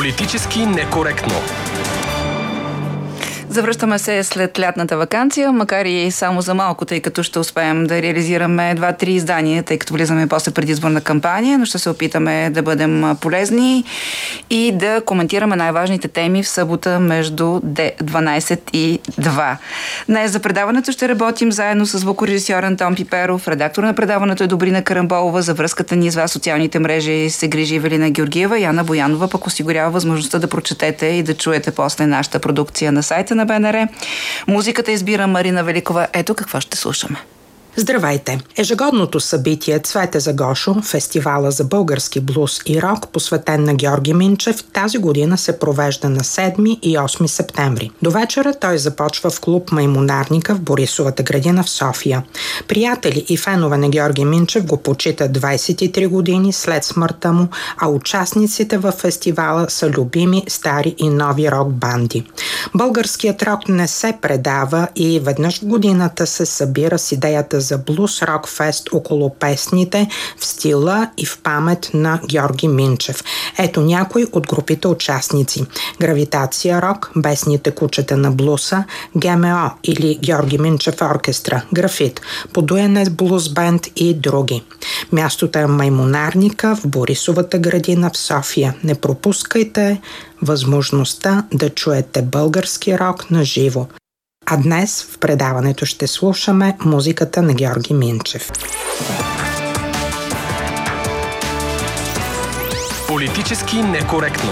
Политически некоректно. Завръщаме се след лятната ваканция, макар и само за малко, тъй като ще успеем да реализираме 2-3 издания, тъй като влизаме после предизборна кампания, но ще се опитаме да бъдем полезни и да коментираме най-важните теми в събота между 12 и 2. Днес за предаването ще работим заедно с звукорежисьор Антон Пиперов, редактор на предаването е Добрина Карамболова, за връзката ни с вас социалните мрежи се грижи Евелина Георгиева, Яна Боянова пък осигурява възможността да прочетете и да чуете после нашата продукция на сайта на БНР. Музиката избира Марина Великова. Ето какво ще слушаме. Здравейте! Ежегодното събитие Цвете за Гошо, фестивала за български блуз и рок, посветен на Георги Минчев, тази година се провежда на 7 и 8 септември. До вечера той започва в клуб Маймунарника в Борисовата градина в София. Приятели и фенове на Георги Минчев го почитат 23 години след смъртта му, а участниците във фестивала са любими стари и нови рок банди. Българският рок не се предава и веднъж в годината се събира с идеята за блуз рок фест около песните в стила и в памет на Георги Минчев. Ето някои от групите участници: Гравитация рок, Бесните кучета на блуса, ГМО или Георги Минчев оркестра, Графит, Подуяне блуз бенд и други. Мястото е Маймунарника в Борисовата градина в София. Не пропускайте възможността да чуете български рок на живо. А днес в предаването ще слушаме музиката на Георги Минчев. Политически некоректно.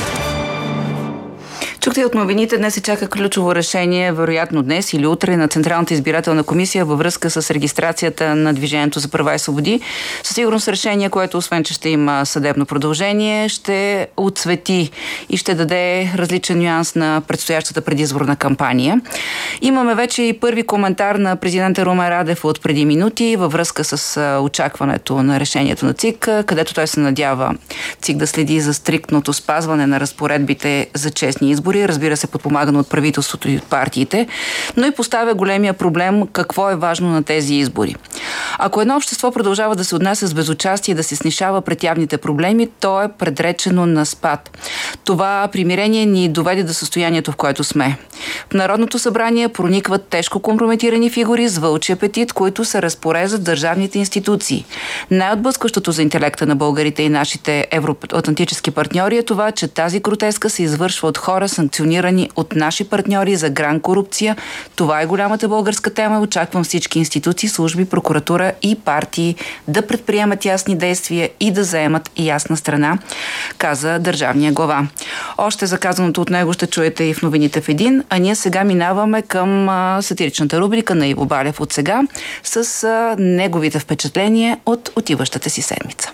Чухте от новините, днес се чака ключово решение, вероятно днес или утре, на Централната избирателна комисия във връзка с регистрацията на Движението за права и свободи. Със сигурност решение, което освен, че ще има съдебно продължение, ще отцвети и ще даде различен нюанс на предстоящата предизборна кампания. Имаме вече и първи коментар на президента Румен Радев от преди минути във връзка с очакването на решението на ЦИК, където той се надява ЦИК да следи за стриктното спазване на разпоредбите за честни избори, разбира се, подпомагано от правителството и от партиите, но и поставя големия проблем какво е важно на тези избори. Ако едно общество продължава да се отнася с безучастие и да се снишава пред явните проблеми, то е предречено на спад. Това примирение ни доведе до състоянието, в което сме. В Народното събрание проникват тежко компрометирани фигури с вълчи апетит, които се разпореждат държавните институции. Най-отблъскващото за интелекта на българите и нашите евроатлантически партньори е това, че тази гротеска се извършва от хора, санкционирани от наши партньори за гран корупция. Това е голямата българска тема. Очаквам всички институции, служби, прокуратура и партии да предприемат ясни действия и да заемат ясна страна, каза държавния глава. Още заказаното от него ще чуете и в новините в един, а ние сега минаваме към сатиричната рубрика на Иво Балев от сега с неговите впечатления от отиващата си седмица.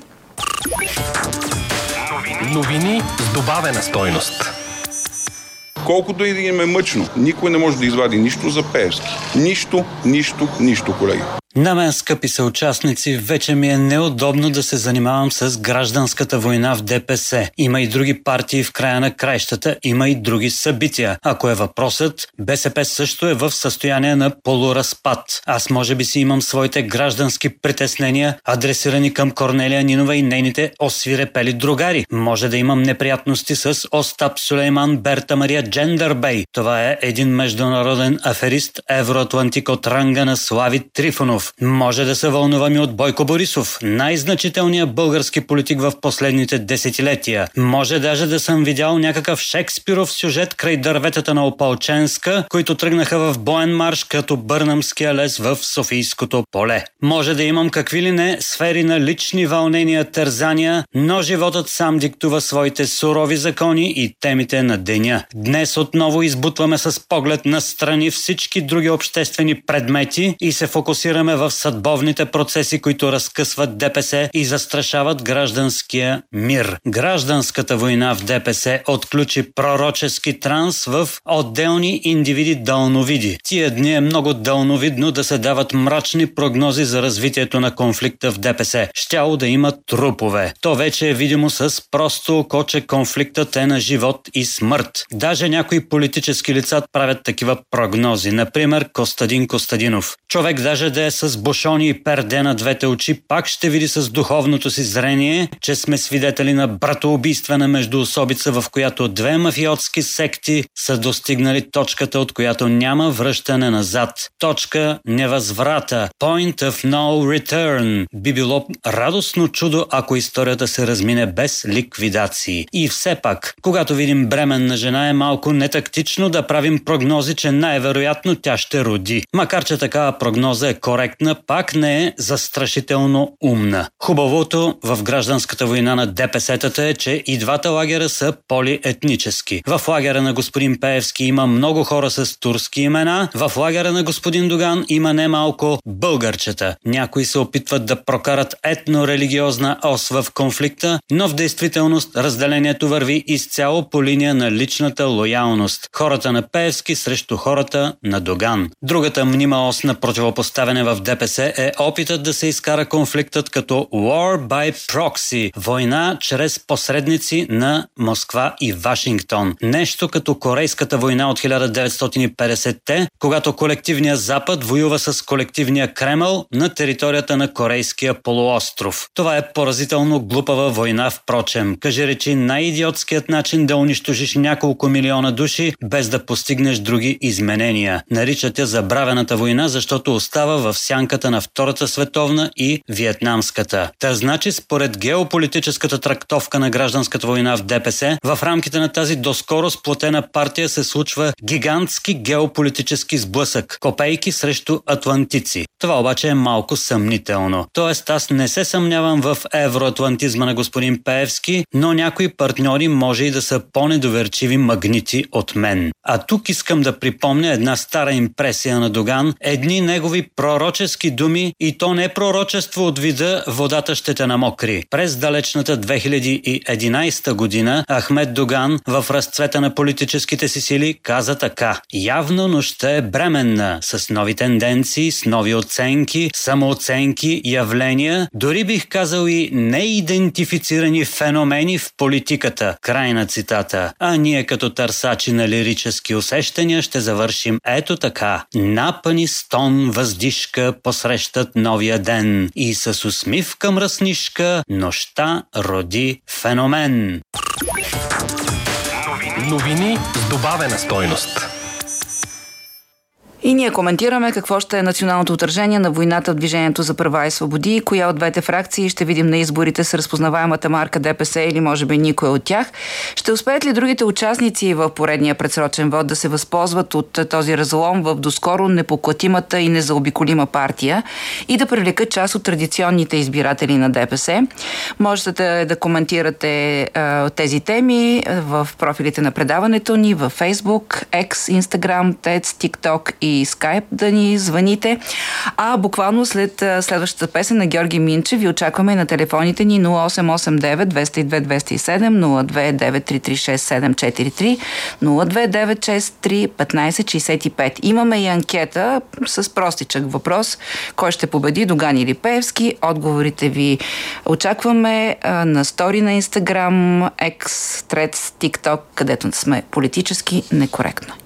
Новини с добавена стойност. Колкото и да им е мъчно, никой не може да извади нищо за Пеевски. Нищо, колеги. На мен, скъпи съучастници, вече ми е неудобно да се занимавам с гражданската война в ДПС. Има и други партии в края на краищата, има и други събития. Ако е въпросът, БСП също е в състояние на полуразпад. Аз може би си имам своите граждански притеснения, адресирани към Корнелия Нинова и нейните освирепели другари. Може да имам неприятности с Остап Сулейман Берта Мария Джендърбей. Това е един международен аферист, евроатлантик от ранга на Слави Трифонов. Може да се вълнувам и от Бойко Борисов, най-значителният български политик в последните десетилетия. Може даже да съм видял някакъв Шекспиров сюжет край дърветата на Опалченска, които тръгнаха в боен марш като Бърнамския лес в Софийското поле. Може да имам какви ли не сфери на лични вълнения, тързания, но животът сам диктува своите сурови закони и темите на деня. Днес отново избутваме с поглед настрани всички други обществени предмети и се фокусираме в съдбовните процеси, които разкъсват ДПС и застрашават гражданския мир. Гражданската война в ДПС отключи пророчески транс в отделни индивиди дълновиди. Тия дни е много дълновидно да се дават мрачни прогнози за развитието на конфликта в ДПС. Щяло да има трупове. То вече е видимо с просто око, че конфликтът е на живот и смърт. Даже някои политически лица правят такива прогнози. Например, Костадин Костадинов. Човек даже да е с с бошони и перде на двете очи пак ще види с духовното си зрение, че сме свидетели на братоубийствена междуособица, в която две мафиотски секти са достигнали точката, от която няма връщане назад. Точка невъзврата. Point of no return. Би било радостно чудо, ако историята се размине без ликвидации. И все пак, когато видим бременна жена, е малко нетактично да правим прогнози, че най-вероятно тя ще роди. Макар че такава прогноза е коректна, пак не е застрашително умна. Хубавото в гражданската война на ДПС-тата е, че и двата лагера са полиетнически. В лагера на господин Пеевски има много хора с турски имена, в лагера на господин Доган има немалко българчета. Някои се опитват да прокарат етно-религиозна ос в конфликта, но в действителност разделението върви изцяло по линия на личната лоялност. Хората на Пеевски срещу хората на Доган. Другата мнима ос на противопоставяне в ДПС е опитът да се изкара конфликтът като war by proxy, война чрез посредници на Москва и Вашингтон. Нещо като Корейската война от 1950-те, когато колективният Запад воюва с колективния Кремъл на територията на Корейския полуостров. Това е поразително глупава война, впрочем. Кажи речи най-идиотският начин да унищожиш няколко милиона души, без да постигнеш други изменения. Наричат я забравената война, защото остава в сянката на Втората световна и Виетнамската. Та значи, според геополитическата трактовка на гражданската война в ДПС, в рамките на тази доскоро сплотена партия се случва гигантски геополитически сблъсък. Копейки срещу атлантици. Това обаче е малко съмнително. Тоест аз не се съмнявам в евроатлантизма на господин Пеевски, но някои партньори може и да са по-недоверчиви магнити от мен. А тук искам да припомня една стара импресия на Доган, едни негови пророчески думи, и то не пророчество от вида «водата ще те намокри». През далечната 2011 година Ахмед Доган в разцвета на политическите си сили каза така: явно нощта е бременна, с нови тенденции, с нови оценки, самооценки, явления, дори бих казал и неидентифицирани феномени в политиката. Край на цитата. А ние като търсачи на лирически усещания ще завършим ето така. Напани с тон въздишка посрещат новия ден и с усмивка мръснишка нощта роди феномен. Новини с добавена стойност. И ние коментираме какво ще е националното отражение на войната в Движението за права и свободи, коя от двете фракции ще видим на изборите с разпознаваемата марка ДПС или може би никой от тях. Ще успеят ли другите участници в поредния предсрочен вод да се възползват от този разлом в доскоро непоклатимата и незаобиколима партия и да привлекат част от традиционните избиратели на ДПС? Можете да коментирате тези теми в профилите на предаването ни във Facebook, X, Instagram, TED, TikTok и Skype да ни звъните. А буквално след следващата песен на Георги Минчев ви очакваме на телефоните ни 0889 202 207 029 336 743 02963 1565. Имаме и анкета с простичък въпрос: кой ще победи, Доган или Пеевски? Отговорите ви очакваме на стори на Instagram, X, Threads, TikTok, където сме политически некоректно.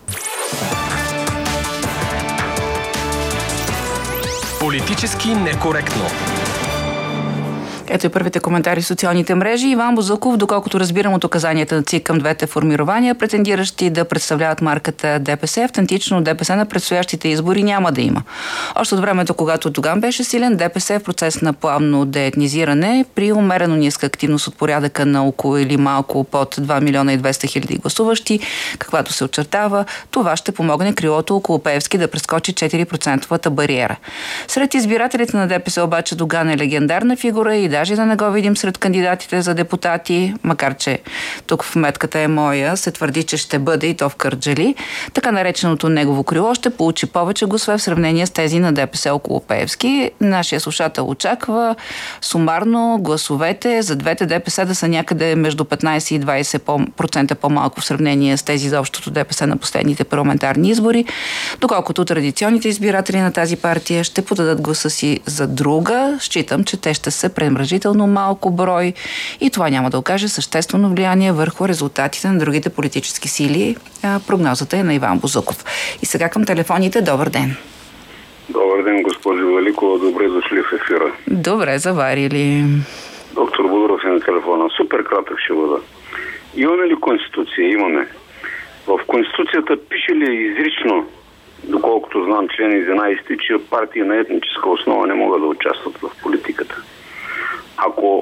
Политически некоректно. Ето и първите коментари в социалните мрежи. Иван Бозуков, доколкото разбирам от указанията на ЦИК към двете формирования, претендиращи да представляват марката ДПС, автентично ДПС на предстоящите избори няма да има. Още от времето, когато Доган беше силен, ДПС е в процес на плавно деетнизиране при умерено ниска активност от порядъка на около или малко под 2 милиона и 200 хиляди гласуващи, каквато се очертава. Това ще помогне крилото около Пеевски да прескочи 4% бариера. Сред избирателите на ДПС обаче Доган е легендарна фигура и даже да не го видим сред кандидатите за депутати, макар че тук в метката е моя, се твърди, че ще бъде и то в Кърджали. Така нареченото негово крило ще получи повече гласове в сравнение с тези на ДПС около Пеевски. Нашия слушател очаква сумарно гласовете за двете ДПС да са някъде между 15 и 20% по-малко в сравнение с тези за общото ДПС на последните парламентарни избори, доколкото традиционните избиратели на тази партия ще подадат гласа си за друга. Считам, че те ще се премръжително малко брой и това няма да окаже съществено влияние върху резултатите на другите политически сили. Прогнозата е на Иван Бозуков. И сега към телефоните. Добър ден! Добър ден, госпожо Великова. Добре дошли в ефира. Добре заварили. Доктор Будоров е на телефона. Супер кратък ще бъда. Имаме ли Конституция? Имаме. В Конституцията пише ли изрично, доколкото знам член 11, че партии на етническа основа не могат да участват в политиката? Ако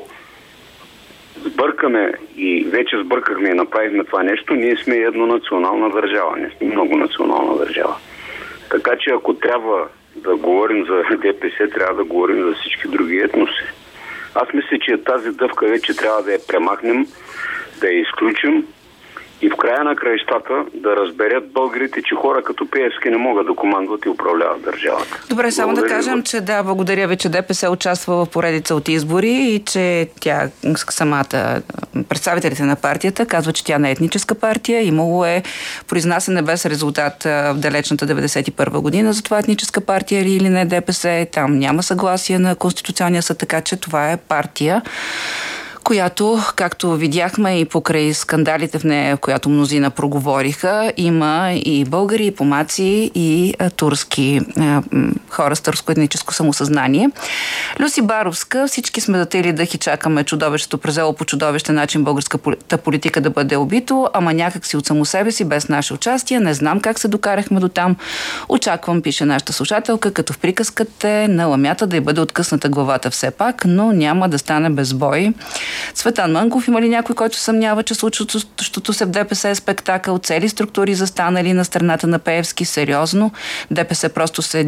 сбъркаме и вече сбъркахме и направихме това нещо, ние сме еднонационална държава, не сме многонационална държава. Така че ако трябва да говорим за ДПС, трябва да говорим за всички други етноси. Аз мисля, че тази дъвка вече трябва да я премахнем, да я изключим и в края на краищата да разберат българите, че хора като Пеевски не могат да командват и управляват държавата. Добре, само да кажем, че благодаря ви, че ДПС участва в поредица от избори и че тя самата, представителите на партията, казва, че тя не е етническа партия. Имало е произнасяне без резултат в далечната 91 година за това етническа партия или не ДПС. Там няма съгласие на Конституционния съд, така че това е партия, която, както видяхме и покрай скандалите в нея, която мнозина проговориха, има и българи, и помаци, и турски хора с турско етническо самосъзнание. Люси Баровска, всички сме затели дъх и чакаме чудовището презело по чудовищен начин българската политика да бъде убито, ама някак си от само себе си, без наше участие. Не знам как се докарахме до там. Очаквам, пише нашата слушателка, като в приказката на ламята да й бъде откъсната главата все пак, но няма да стане без бой. Цветан Мънков, има ли някой, който съмнява, че случващото се в ДПС е спектакъл, цели структури застанали на страната на Пеевски? Сериозно? ДПС просто се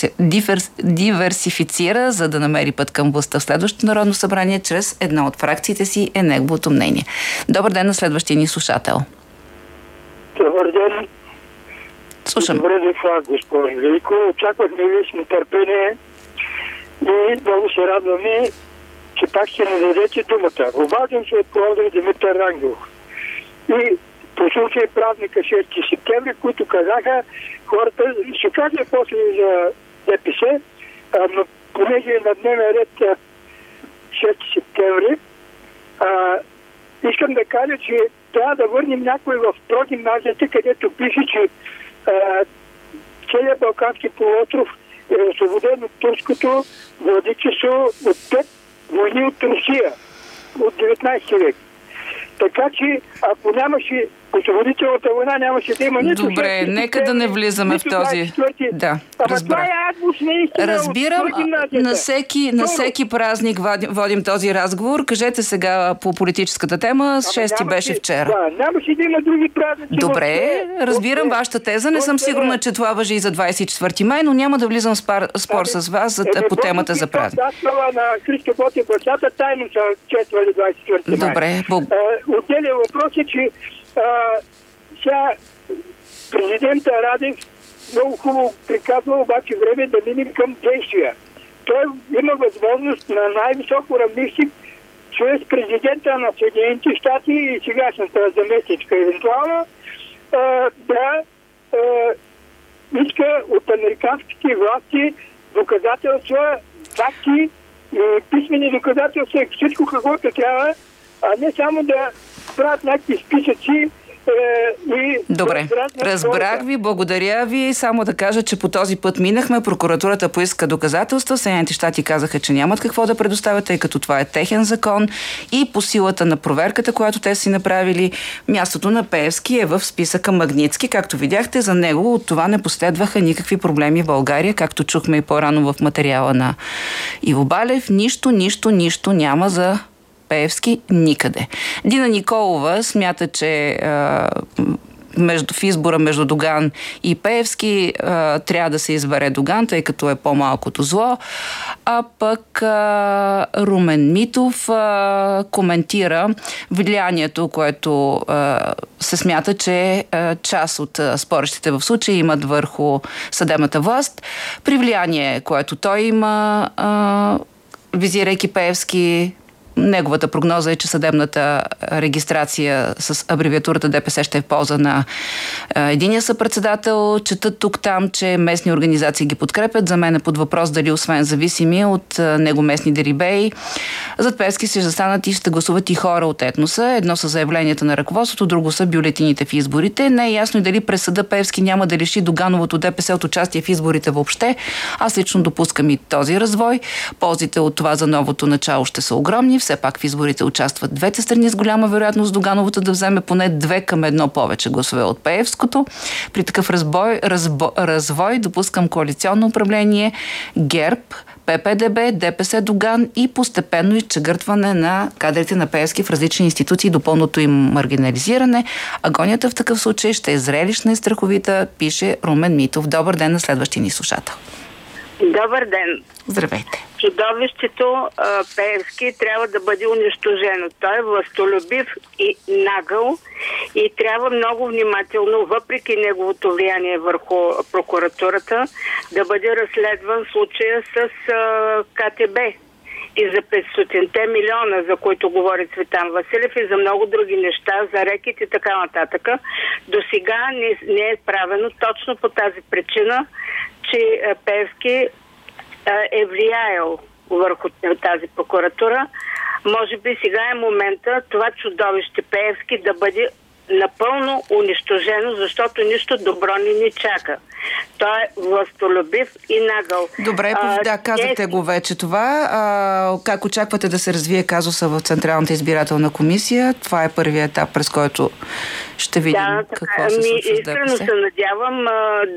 диверсифицира, за да намери път към властта в следващото Народно събрание чрез една от фракциите си, е неговото мнение. Добър ден на следващия ни слушател. Добър ден. Слушам. Добре дошла, госпожо Велико. Очаквахме ви с нетърпение и много се радваме, че пак ще не дадете думата. Обаждам се от Пловдив Димитър Рангелов. И по случай празника 6 септември, които казаха хората, ще кажа после за ДПС, но понеже е на дневен ред 6 септември, искам да кажа, че трябва да върнем някой в прогимназията, където пише, че целият Балкански полуостров е освободен от турското владичество от 5 войни от Русия от 19 век. Така че, ако нямаше освободителната война, нямаше да има нито... Добре, нека да не влизаме в този... Да, разбирам. Разбирам, на всеки празник водим този разговор. Кажете сега по политическата тема, 6 беше вчера. Да, нямаше да има други празници. Добре, разбирам вашата теза. Не съм сигурна, че това важи и за 24 май, но няма да влизам в спор с вас по темата за празник. Аз това на Христо Ботев бащата тайно са чествали 24 май. Добре, отделен въпрос е, че сега президента Радев много хубаво приказва, обаче време да минем към действия. Той има възможност на най-високо равнище чрез президента на Съединените щати и сегашната заместничка евентуално да иска от американските власти доказателства, факти и писмени доказателства, всичко каквото трябва, а не само да правят някакви списъци. Добре, разбрах ви, благодаря ви. Само да кажа, че по този път минахме. Прокуратурата поиска доказателства. Съединените щати казаха, че нямат какво да предоставят, тъй като това е техен закон и по силата на проверката, която те си направили, мястото на Пеевски е в списъка Магнитски. Както видяхте, за него от това не последваха никакви проблеми в България, както чухме и по-рано в материала на Иво Балев. Нищо няма за Пеевски никъде. Дина Николова смята, че в избора между Доган и Пеевски трябва да се избере Доган, тъй като е по-малкото зло. А пък Румен Митов коментира влиянието, което се смята, че част от спорещите в случая имат върху съдебната власт. При влияние, което той има, визирайки Пеевски, Неговата прогноза е, че съдебната регистрация с абревиатурата ДПС ще е в полза на единия съпредседател. Четат тук-там, че местни организации ги подкрепят. За мен е под въпрос дали освен зависими от него местни дерибеи, зад Пеевски ще застанат и ще гласуват и хора от етноса. Едно са заявленията на ръководството, друго са бюлетините в изборите. Не е ясно и дали през съда Пеевски няма да лиши Догановото ДПС от участие в изборите въобще. Аз лично допускам и този развой. Ползите от това за новото начало ще са огромни. Все пак в изборите участват двете страни с голяма вероятност Догановото да вземе поне 2:1 повече гласове от Пеевското. При такъв развой допускам коалиционно управление ГЕРБ, ППДБ, ДПС Доган и постепенно изчегъртване на кадрите на Пеевски в различни институции до пълното им маргинализиране. Агонията в такъв случай ще е зрелищна и страховита, пише Румен Митов. Добър ден на следващия ни слушател. Добър ден. Здравейте. Чудовището Пеевски трябва да бъде унищожено. Той е властолюбив и нагъл и трябва много внимателно, въпреки неговото влияние върху прокуратурата, да бъде разследван случая с КТБ и за 500-те милиона, за които говори Цветан Василев, и за много други неща, за рекет и така нататък. До сега не е правено точно по тази причина, че Пеевски е влияел върху тази прокуратура. Може би сега е момента това чудовище Пеевски да бъде напълно унищожено, защото нищо добро не ни чака. Той е властолюбив и нагъл. Добре, казахте го вече това. Как очаквате да се развие казуса в Централната избирателна комисия? Това е първият етап, през който ще видим какво се случва с ДПС. Искрено се надявам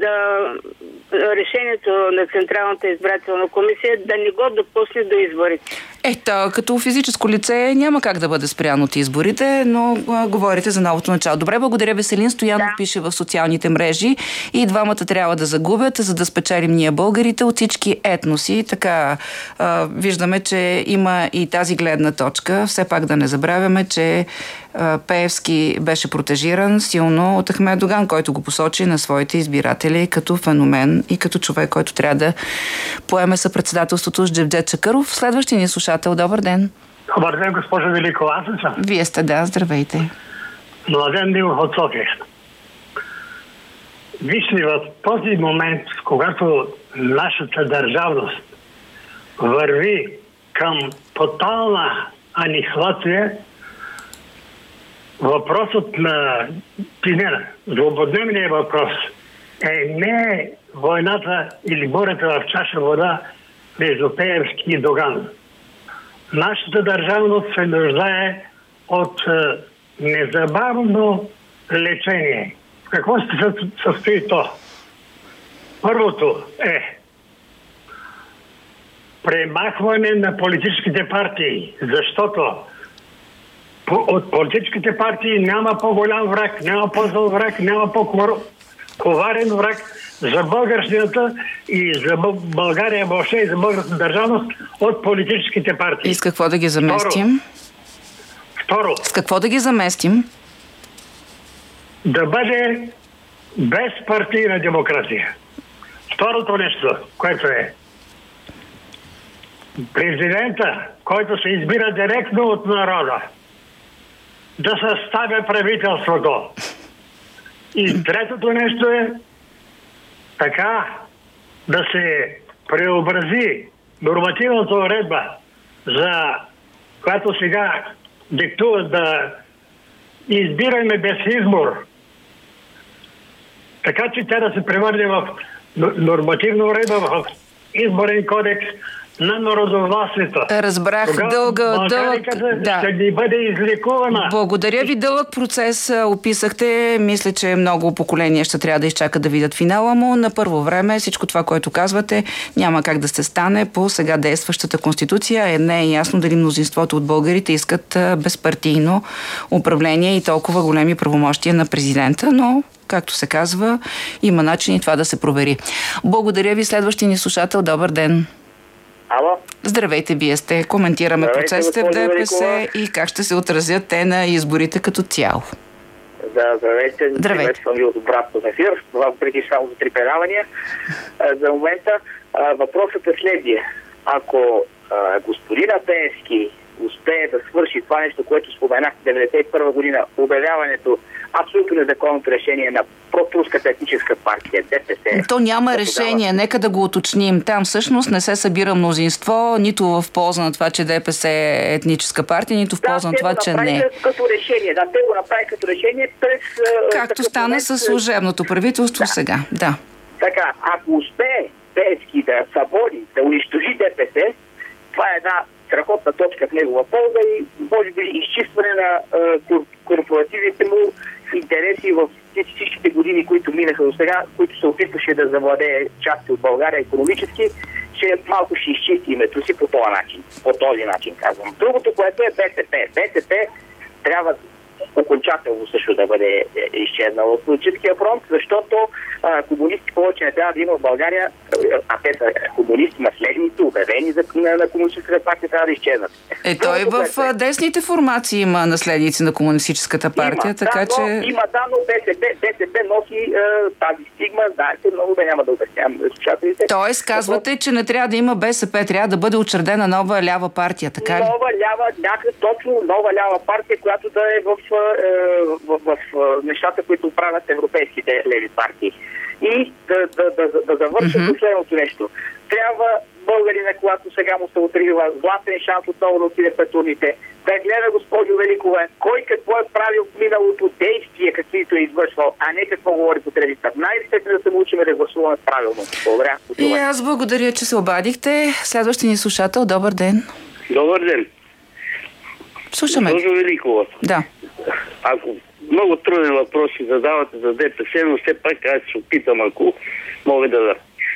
решението на Централната избирателна комисия да не го допусне до изборите. Като физическо лице няма как да бъде спряно от изборите, но говорите за новото начало. Добре, благодаря. Веселин Стоянов пише в социалните мрежи: и двамата трябва да загубят, за да спечелим ние българите от всички етноси. Така виждаме, че има и тази гледна точка. Все пак да не забравяме, че Пеевски беше протежиран силно от Ахмед Доган, който го посочи на своите избиратели като феномен и като човек, който трябва да поеме съпредседателството с Джевдет Чакъров. Следващия ни слушател, добър ден. Добър ден, госпожо Великова, аз ли съм? Вие сте, да, здравейте. Младен Димов от София. Вижте, в този момент, когато нашата държавност върви към тотална анихилация, въпросът на злободневния въпрос е не войната или бурята в чаша вода между Пеевски и Доган. Нашата държавност се нуждае от незабавно лечение. В какво се състои то? Първото е премахване на политическите партии, защото от политическите партии няма по-голям враг, няма по-зъл враг, няма по-коварен враг за българщината и за България въобще и за българската държавност от политическите партии. И с какво да ги заместим? Второ. С какво да ги заместим? Да бъде без партийна демокрация. Второто нещо, което е президента, който се избира директно от народа, да съставя правителството. И третото нещо е така да се преобрази нормативната уредба, за която сега диктуват да избираме без избор. Така че тя да се превърне в нормативна уредба, в изборен кодекс на народовластието. Разбрах. Дълъг. Ще ни бъде излекувана. Благодаря ви. Дълъг процес описахте. Мисля, че много поколения ще трябва да изчакат да видят финала му. На първо време всичко това, което казвате, няма как да се стане по сега действащата конституция. Не е ясно дали мнозинството от българите искат безпартийно управление и толкова големи правомощия на президента, но както се казва, има начин и това да се провери. Благодаря ви. Следващия ни слушател. Добър ден. Ало? Здравейте, вие сте. Коментираме процесите в ДПС и как ще се отразят те на изборите като цяло. Да, здравейте. Здравейте. Съм ви от обратно на ефир. Това преди само за 3 предавания. За момента въпросът е следния. Ако господина Пеевски успее да свърши това нещо, което споменах в 1991 година, обявяването абсолютно незаконното решение на протруската етническа партия ДПС. То няма решение, нека да го уточним. Там всъщност не се събира мнозинство, нито в полза на това, че ДПС е етническа партия, нито в полза на това, че не. Като решение. Да, те го направи като решение през... Както стана с служебното правителство сега. Да. Така, ако успее Пеевски да събори, да унищожи ДПС, това е една страхотна точка в негова полза и може би изчистване на корпоративните му интереси в всичките години, които минаха до сега, които се опитваше да завладее части от България икономически, че малко ще изчисти името си по този начин. По този начин казвам. Другото, което е БСП. БСП трябва окончателно също да бъде изчезнал от политическия фронт, защото комунисти повече не трябва да има в България, а те са комунисти, наследници, обявени на комунистическата партия, трябва да изчезнат. Той в десните формации има наследници на комунистическата партия, така че... Но БСП носи тази стигма, знаете, много да няма да обяснявам слушателите. Тоест, казвате, че не трябва да има БСП, трябва да бъде учредена нова лява партия, така ли? Нова лява партия, която да е в нещата, които правят европейските леви партии. И да завършим последното нещо. Трябва българина, когато сега му се отрива златен шанс отново да отиде пред урните, да гледа, госпожо Великова, кой какво е правил в миналото, действие, каквито е извършвал, а не какво говори по телевизията. Най-сетне да се научим да гласуваме правилно. Благодаря. И аз благодаря, че се обадихте. Следващия ни слушател, добър ден. Добър ден. Слушаме. Госпожо Великова. Да. Ако много трудни въпроси задавате за ДПС, но все пак аз се опитам, ако мога да...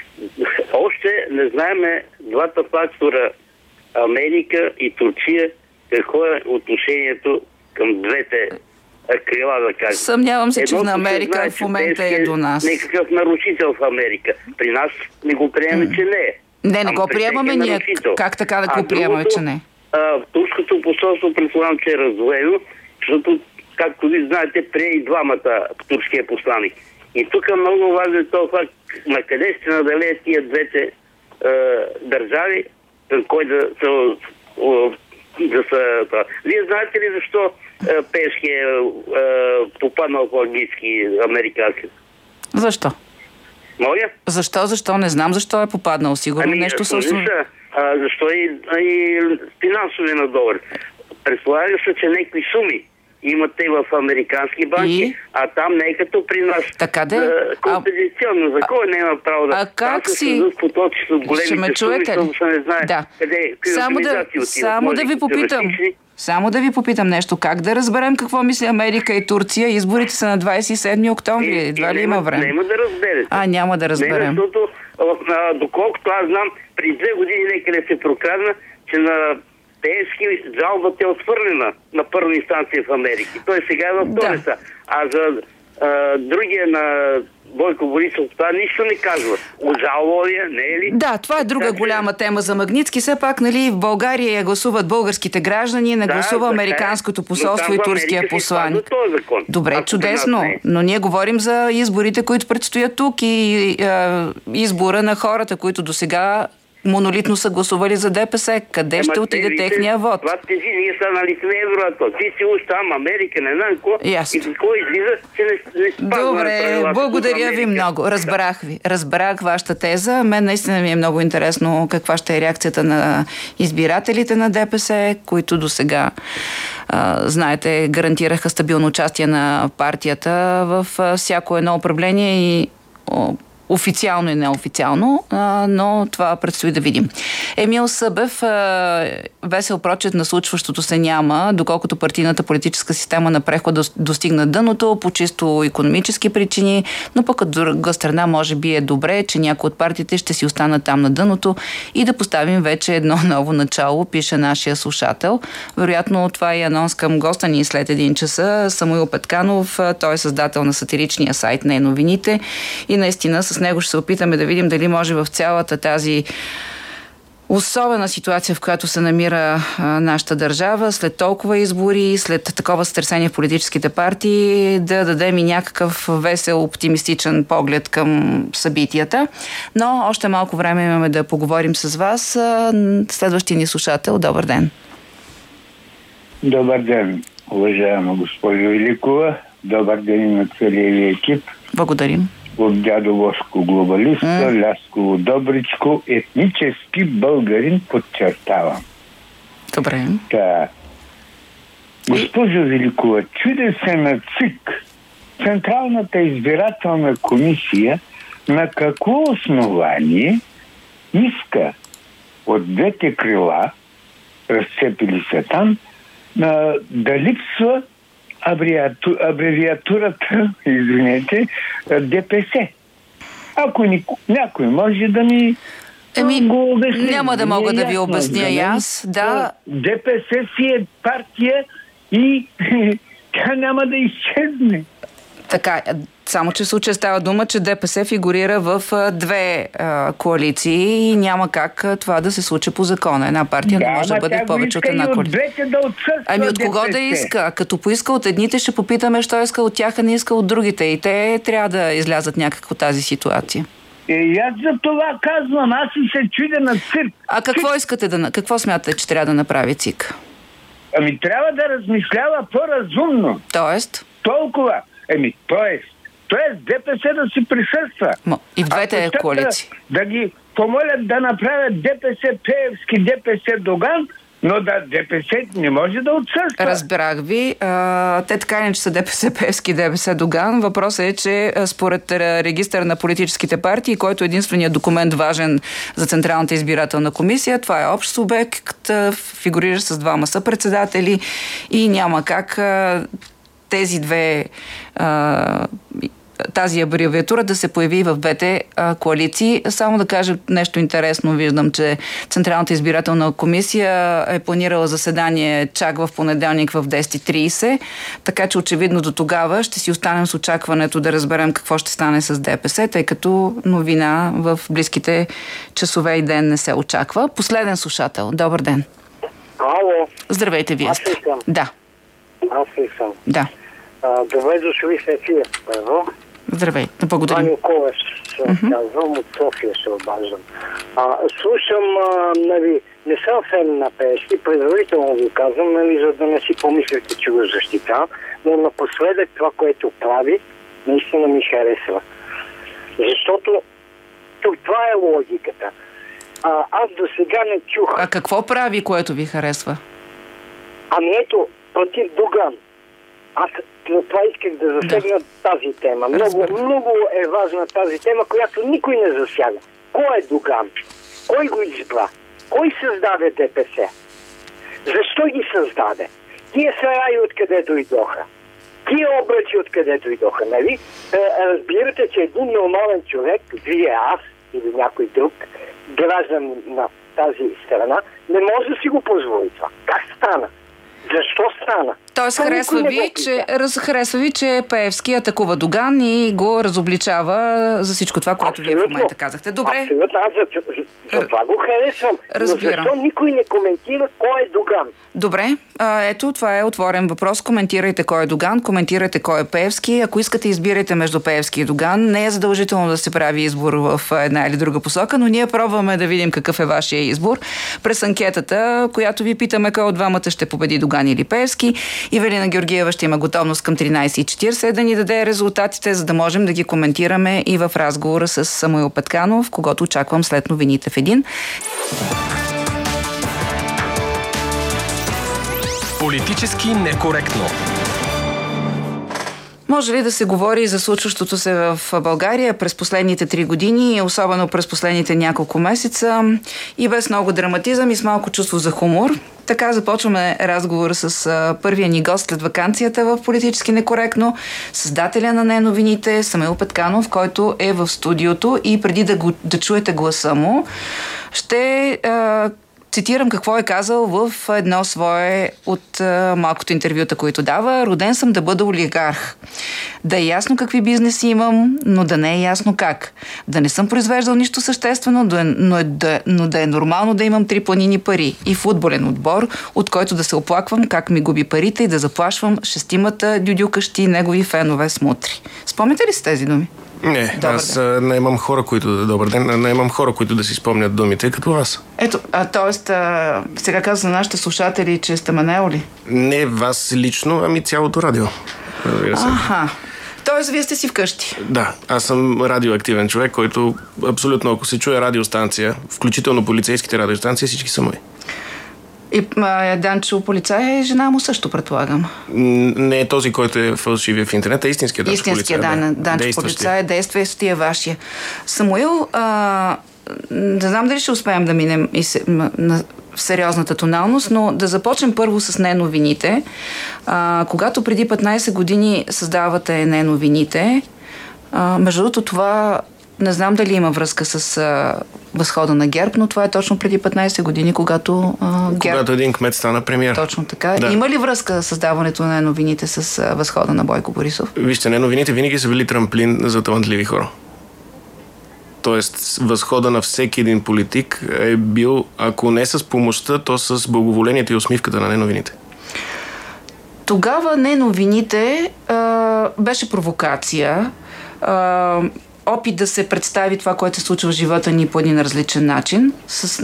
Още не знаеме двата фактора Америка и Турция, какво е отношението към двете крила, да кажем. Съмнявам се, че на Америка в момента е до нас. Некакъв нарушител в Америка. При нас не го приемаме, че не е. Не го приемаме ние. Как така да го приемаме, че не? Турското посолство предполагам, че е раздвоено, защото, както ви знаете, прие и двамата турския посланик. И тук е много важен този факт, на къде ще надалеят тия двете държави, кой да са... Вие знаете ли защо Пеевски е попаднал в английски американски? Защо? Моля? Защо? Не знам защо е попаднал. Сигурно нещо също... Защо и финансови надзор. Предполага се, че някакви суми имат и в американски банки, а там не е като при нас. Така да. Композиционно. За кой не има право да... А как си? Ще ме чуете ли? Да. Само да ви попитам нещо. Как да разберем какво мисли Америка и Турция? Изборите са на 27 октомври. Едва ли има време? Няма да разберете. Няма да разберем. Защото, доколкото аз знам, при 2 години някъде се прокрадна, че на Пеевски жалбата е отвърлена на първа инстанция в Америка. Той сега е във втората. А за другия на Бойко Борисов това нищо не казва. Ожалвал не е ли? Да, това е друга голяма тема за Магнитски. Все пак, нали, в България гласуват българските граждани, не гласува американското посолство и турския посланик. Добре, чудесно. Но ние говорим за изборите, които предстоят тук и избора на хората, които досега монолитно са гласували за ДПС. Къде ще отиде техния вод? Това тези ние са нали в еврото. Ти си уж там, Америка, не знам какво. И какво излиза, че не спазва. Добре, благодаря ви много. Разбрах вашата теза. Мен наистина ми е много интересно каква ще е реакцията на избирателите на ДПС, които досега, знаете, гарантираха стабилно участие на партията в всяко едно управление и официално и неофициално, но това предстои да видим. Емил Събев, весел прочет на случващото се няма, доколкото партийната политическа система на прехода достигна дъното по чисто икономически причини, но пък от друга страна може би е добре, че някои от партиите ще си останат там на дъното и да поставим вече едно ново начало, пише нашия слушател. Вероятно това е анонс към госта ни след 1 часа. Самуил Петканов, той е създател на сатиричния сайт на новините и наистина с него ще се опитаме да видим дали може в цялата тази особена ситуация, в която се намира нашата държава, след толкова избори, след такова сътресение в политическите партии, да дадем и някакъв весел, оптимистичен поглед към събитията. Но още малко време имаме да поговорим с вас. Следващия ни слушател, добър ден. Добър ден, уважаема госпожо Великова. Добър ден на целия екип. Благодарим. От дядо Вошко глобалиста, Лясково Добричко, етнически българин, подчертавам. Добре. Да. Госпожо Великова, чудя се на ЦИК, Централната избирателна комисия, на какво основание иска от двете крила, разцепили се там, да липсва абревиатурата, извинете, ДПС. Ако някой може да ми го обясни. Няма да мога да ви обясня и аз. Да. ДПС си е партия и тя няма да изчезне. Така, само че в случая става дума, че ДПС фигурира в две коалиции и няма как това да се случи по закона. Една партия не може да бъде повече от една коалиция. Ами от кого да иска? Като поиска от едните, ще попитаме, що иска от тях, а не иска от другите. И те трябва да излязат някак от тази ситуация. И аз за това казвам, аз и се чудя на ЦИК. А какво искате какво смятате, че трябва да направи ЦИК? Ами трябва да размишлява по-разумно. Тоест? Толкова. Тоест ДПС да си присъства. И в двете коалиции. Да ги помолят да направят ДПС Пеевски, ДПС Доган, но да ДПС не може да отсъства. Разбрах ви. Те така не, че са ДПС Пеевски, ДПС Доган. Въпросът е, че според регистър на политическите партии, който е единственият документ важен за Централната избирателна комисия, това е общ субект, фигурира с двама съпредседатели и няма как тази абревиатура да се появи в двете коалиции. Само да кажа нещо интересно. Виждам, че Централната избирателна комисия е планирала заседание чак в понеделник в 10:30, така че очевидно до тогава ще си останем с очакването да разберем какво ще стане с ДПС, тъй като новина в близките часове и ден не се очаква. Последен слушател. Добър ден. Ало. Здравейте, вие сте. Да. Аз съм. Да. Добре дошли в ефир, първо. Здравейте, благодарим. Ваню Ковеш се казвам, от София се обаждам. Слушам, не съм фен на Пеевски, предварително ви казвам, за да не си помислите, че го защитавам, но напоследък това, което прави, наистина ми харесва. Защото тук това е логиката. Аз до сега не чух. А какво прави, което ви харесва? Ами ето, против Доган. Аз това исках да засегна тази тема. Много е важна тази тема, която никой не засяга. Кой е Доган? Кой го избра? Кой създаде ДПС? Защо ги създаде? Тия сараи откъде дойдоха? Тия обръчи откъде дойдоха, нали? Разбирате, че един нормален човек, вие, аз или някой друг, граждан на тази страна, не може да си го позволи това. Как стана? Защо стана? Тоест харесва ви, че Пеевски атакува Доган и го разобличава за всичко това, което вие в момента казахте. Добре. Абсолютно. Аз за това го харесвам. Разбирам. Но защо никой не коментира кой е Доган? Добре. Ето, това е отворен въпрос. Коментирайте кой е Доган, коментирайте кой е Пеевски. Ако искате, избирайте между Пеевски и Доган. Не е задължително да се прави избор в една или друга посока, но ние пробваме да видим какъв е вашия избор през анкетата, която ви питаме кой от двамата ще победи, Доган или Пеевски. Ивелина Георгиева ще има готовност към 13:40 да ни даде резултатите, за да можем да ги коментираме и в разговора с Самуил Петканов, когото очаквам след новините в 1. Политически некоректно. Може ли да се говори за случващото се в България през последните 3 години, особено през последните няколко месеца, и без много драматизъм и с малко чувство за хумор? Така започваме разговор с първия ни гост след ваканцията в Политически некоректно, създателя на Не-новините, Самуил Петканов, който е в студиото, и преди да чуете гласа му, ще цитирам какво е казал в едно свое от малкото интервюта, които дава. Роден съм да бъда олигарх. Да е ясно какви бизнеси имам, но да не е ясно как. Да не съм произвеждал нищо съществено, но да е нормално да имам 3 планини пари и футболен отбор, от който да се оплаквам как ми губи парите и да заплашвам 6 дюдюкащи негови фенове с мутри. Спомняте ли си тези думи? Не, аз наемам хора, които... Добър ден, наемам хора, които да си спомнят думите, като вас. Ето, т.е. сега каза на нашите слушатели, че сте ме наели? Не вас лично, ами цялото радио. Аха. Тоест, вие сте си вкъщи. Да, аз съм радиоактивен човек, който абсолютно, ако се чуе радиостанция, включително полицейските радиостанции, всички са мои. И Данчо полицай е жена му също, предполагам. Не е този, който е фалшивия в интернет, а истинският Данчо полицай. Истинският Данчо полицай е действащия вашия. Самуил, не знам дали ще успеем да минем в сериозната тоналност, но да започнем първо с неновините. Когато преди 15 години създавате неновините, между другото това не знам дали има връзка с възхода на ГЕРБ, но това е точно преди 15 години, когато ГЕРБ... Когато един кмет стана премиер. Точно така. Да. Има ли връзка създаването на новините с възхода на Бойко Борисов? Вижте, неновините винаги са били трамплин за талантливи хора. Тоест, възхода на всеки един политик е бил, ако не с помощта, то с благоволението и усмивката на неновините. Тогава неновините беше провокация, опит да се представи това, което се случва в живота ни по един различен начин.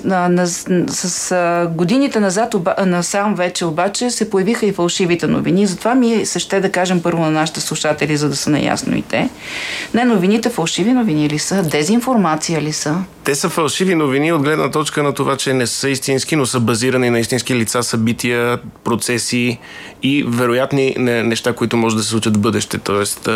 С годините назад, насам вече обаче, се появиха и фалшивите новини. Затова ми се ще да кажем първо на нашите слушатели, за да са наясно и те. Не, новините фалшиви новини ли са? Дезинформация ли са? Те са фалшиви новини от гледна точка на това, че не са истински, но са базирани на истински лица, събития, процеси и вероятни неща, които може да се случат в бъдеще. Тоест,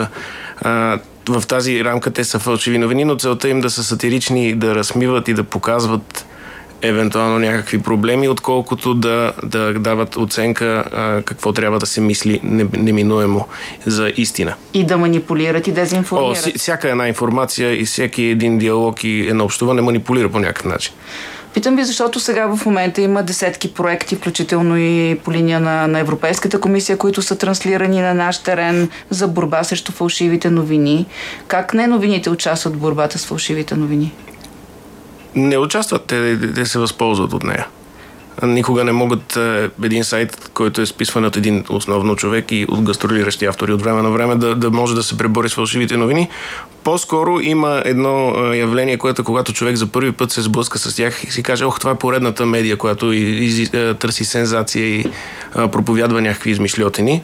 в тази рамка те са фалшиви новини, но целта им да са сатирични, да разсмиват и да показват евентуално някакви проблеми, отколкото да дават оценка какво трябва да се мисли неминуемо за истина. И да манипулират и дезинформират. Всяка една информация и всеки един диалог и едно общуване манипулира по някакъв начин. Питам ви, защото сега в момента има десетки проекти, включително и по линия на Европейската комисия, които са транслирани на наш терен за борба срещу фалшивите новини. Как не новините участват в борбата с фалшивите новини? Не участват, те се възползват от нея. Никога не могат един сайт, който е списван от един основно човек и от гастролиращи автори от време на време, да може да се пребори с фалшивите новини. По-скоро има едно явление, което когато човек за първи път се сблъска с тях и си каже, това е поредната медия, която търси сензация и проповядва някакви измишльотини.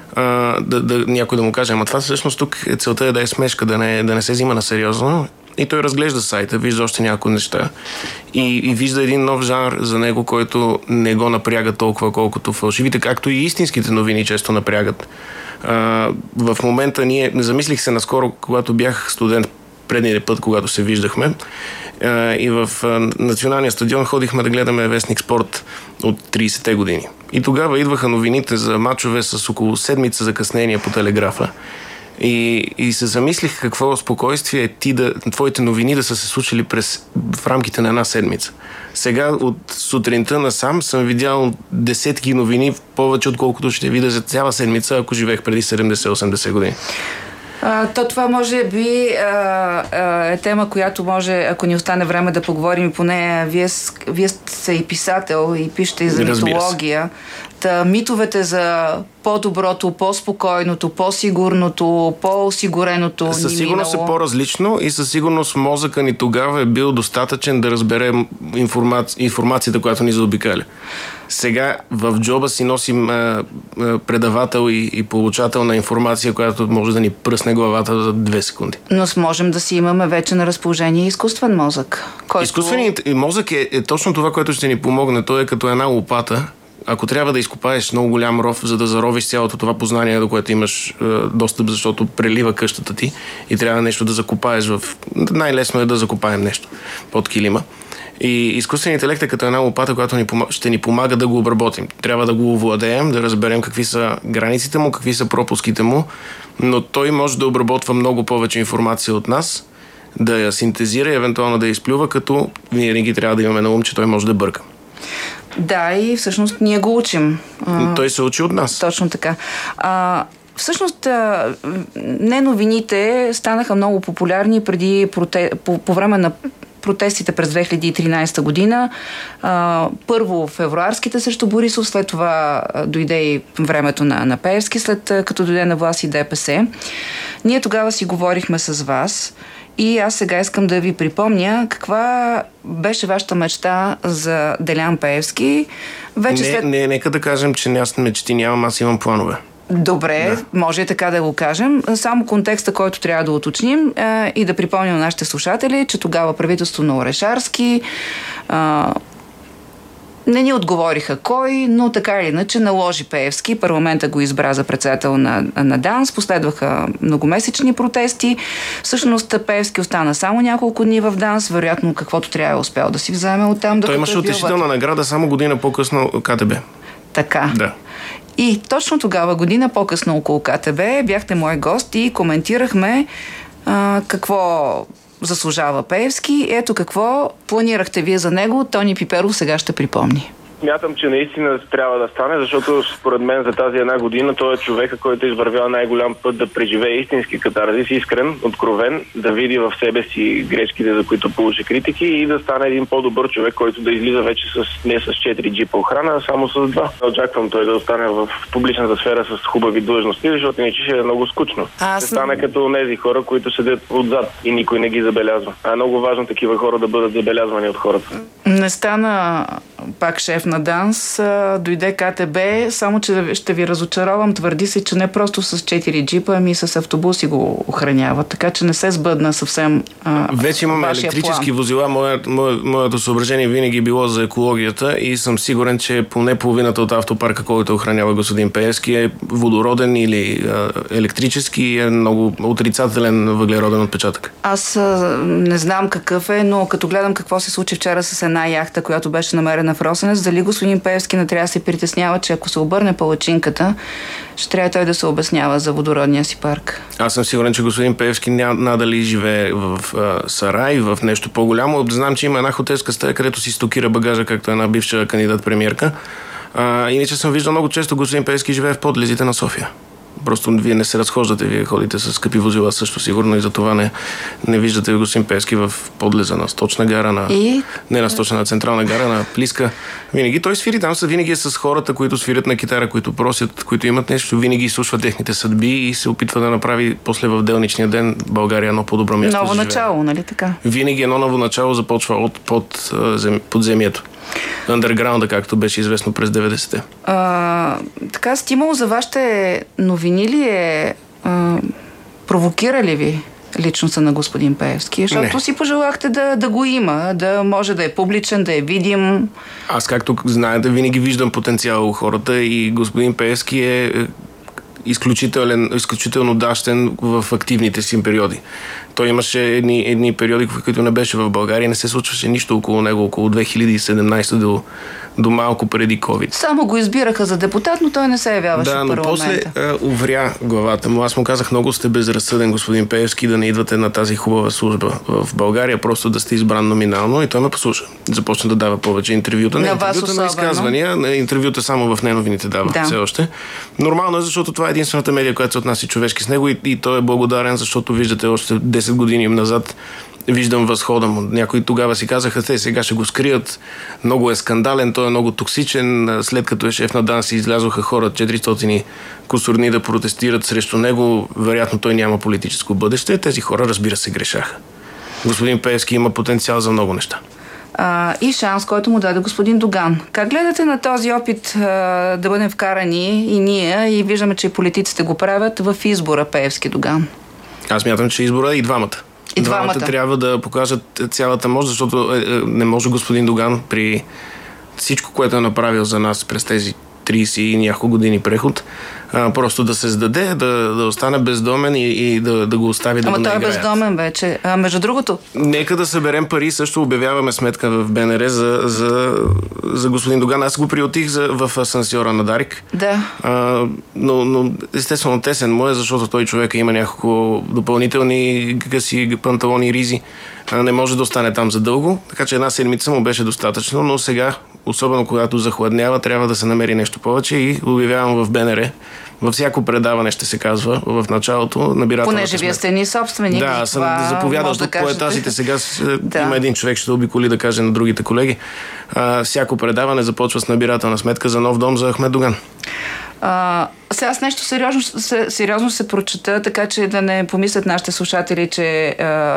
Някой да му каже, ама това всъщност тук целта е да е смешка, да не се взима на сериозно. И той разглежда сайта, вижда още някои неща и вижда един нов жанр за него, който не го напряга толкова, колкото фалшивите, както и истинските новини често напрягат. В момента замислих се наскоро, когато бях студент предния път, когато се виждахме, и в Националния стадион ходихме да гледаме Вестник Спорт от 30-те години. И тогава идваха новините за мачове с около седмица закъснение по телеграфа. И се замислих какво спокойствие е твоите новини да са се случили в рамките на една седмица. Сега от сутринта насам съм видял десетки новини повече, отколкото ще видя за цяла седмица, ако живеех преди 70-80 години. Това може би е тема, която може, ако ни остане време да поговорим по нея. Вие сте и писател и пишете и за митология. Митовете за по-доброто, по-спокойното, по-сигурното, по-осигуреното ни със сигурност е по-различно и със сигурност мозъка ни тогава е бил достатъчен да разберем информацията, която ни заобикаля. Сега в джоба си носим предавател и получател на информация, която може да ни пръсне главата за 2 секунди. Но можем да си имаме вече на разположение изкуствен мозък. Изкуственият мозък е точно това, което ще ни помогне. Той е като една лопата. Ако трябва да изкопаеш много голям ров, за да заровиш цялото това познание, до което имаш достъп, защото прелива къщата ти и трябва нещо да закопаеш най-лесно е да закопаем нещо под килима. И изкуственият интелект е като една лопата, която ще ни помага да го обработим. Трябва да го овладеем, да разберем какви са границите му, какви са пропуските му, но той може да обработва много повече информация от нас, да я синтезира и евентуално да я изплюва, като винаги трябва да имаме на ум, че той може да бърка. Да, и всъщност ние го учим. Той се учи от нас. Точно така. Всъщност, новините станаха много популярни преди по време на протестите през 2013 година. Първо февруарските срещу Борисов, след това дойде и времето на Пеевски, след като дойде на власт и ДПС. Ние тогава си говорихме с вас и аз сега искам да ви припомня каква беше вашата мечта за Делян Пеевски. Нека да кажем, че аз мечти нямам, аз имам планове. Добре, може така да го кажем. Само контекста, който трябва да уточним и да припомним на нашите слушатели, че тогава правителство на Орешарски не ни отговориха кой, но така или иначе наложи Пеевски. Парламента го избра за председател на ДАНС. Последваха многомесечни протести. Всъщност Пеевски остана само няколко дни в ДАНС. Вероятно каквото трябва е успял да си вземе оттам. Той имаше утешителна награда само година по-късно КТБ. Така. Да. И точно тогава, година по-късно около КТБ, бяхте мой гост и коментирахме какво заслужава Пеевски. Ето какво планирахте вие за него. Тони Пиперов сега ще припомни. Смятам, че наистина трябва да стане, защото според мен за тази една година той е човека, който е извървял най-голям път да преживее истински катарзис, искрен, откровен, да види в себе си грешките, за които получи критики и да стане един по-добър човек, който да излиза вече не с 4 джипа охрана, а само с 2. Очаквам той да остане в публичната сфера с хубави длъжности, защото иначе ще е много скучно. Ще стане като тези хора, които седят отзад и никой не ги забелязва. А е много важно такива хора да бъдат забелязвани от хората. Не стана пак шеф на ДАНС, дойде КТБ, само че ще ви разочаровам, твърди се, че не просто с 4 джипа, ами с автобуси го охраняват, така че не се сбъдна съвсем вече имаме електрически план. возила, моето съображение винаги е било за екологията и съм сигурен, че поне половината от автопарка, който охранява господин Пеевски, е водороден или електрически, е много отрицателен въглероден отпечатък. Аз не знам какъв е, но като гледам какво се случи вчера с една яхта, която беше намерена в Росенец, дали господин Пеевски не трябва да се притеснява, че ако се обърне палачинката, ще трябва той да се обяснява за водородния си парк. Аз съм сигурен, че господин Пеевски надали живее в сарай, в нещо по-голямо. Знам, че има една хотелска стая, където си стокира багажа, както една бивша кандидат-премиерка. Иначе съм виждал много често господин Пеевски живее в подлезите на София. Просто вие не се разхождате, вие ходите с скъпи возила също сигурно и за това не виждате господин Пеевски в подлеза на Сточна гара, не на Сточна, на Централна гара, на Плиска. Винаги той свири там, винаги е с хората, които свирят на китара, които просят, които имат нещо, винаги изслушва техните съдби и се опитва да направи после в делничния ден България едно по-добро място. Ново начало, нали така? Винаги едно ново начало започва от подземието. Underground, както беше известно през 90-те. Така, стимул за вашите новини ли е провокира ли ви личността на господин Пеевски? Защото си пожелахте да го има, да може да е публичен, да е видим. Аз, както знаете, винаги виждам потенциал у хората и господин Пеевски е изключително дащен в активните си периоди. Той имаше едни периоди, в които не беше в България, не се случваше нищо около него, около 2017 до малко преди COVID. Само го избираха за депутат, но той не се явяваше в парламента. Да, но после увря главата му. Аз му казах, много сте безразсъден, господин Пеевски, да не идвате на тази хубава служба в България, просто да сте избран номинално, и той ме послуша. Започна да дава повече интервюта. На изказвания, на интервюта само в неновините дава все още. Нормално е, защото това е единствената медия, която се отнася човешки с него и той е благодарен, защото виждате още 10 години назад виждам възхода му. Някои тогава си казаха, те сега ще го скрият, много е скандален, той е много токсичен. След като е шеф на ДАНС излязоха хора 400 кусурни да протестират срещу него, вероятно той няма политическо бъдеще. Тези хора, разбира се, грешаха. Господин Пеевски има потенциал за много неща. И шанс, който му даде господин Доган. Как гледате на този опит да бъдем вкарани и ние, и виждаме, че и политиците го правят в избора Пеевски-Доган? Аз мятам, че избора и двамата. И двамата трябва да покажат цялата мощ, защото не може господин Доган при всичко, което е направил за нас през тези 30 и няколко години преход, просто да се сдаде, да остане бездомен и да го остави да го наиграят. Ама той е бездомен вече. Между другото... Нека да съберем пари, също обявяваме сметка в БНР за господин Доган. Аз го приотих в асансьора на Дарик. Да. Но естествено тесен му е, защото той човека има няколко допълнителни гъси, панталони, ризи. Не може да остане там за дълго, така че една седмица му беше достатъчно, но сега особено когато захладнява, трябва да се намери нещо повече и обявявам в БНР. Във всяко предаване ще се казва в началото набирателната сметка. Понеже вие сте ни собственик. Да, съм заповядал тук по етажите. Сега има един човек, ще обиколи да каже на другите колеги. Всяко предаване започва с набирателна сметка за нов дом за Ахмед Доган. Сега с нещо сериозно се прочета, така че да не помислят нашите слушатели, че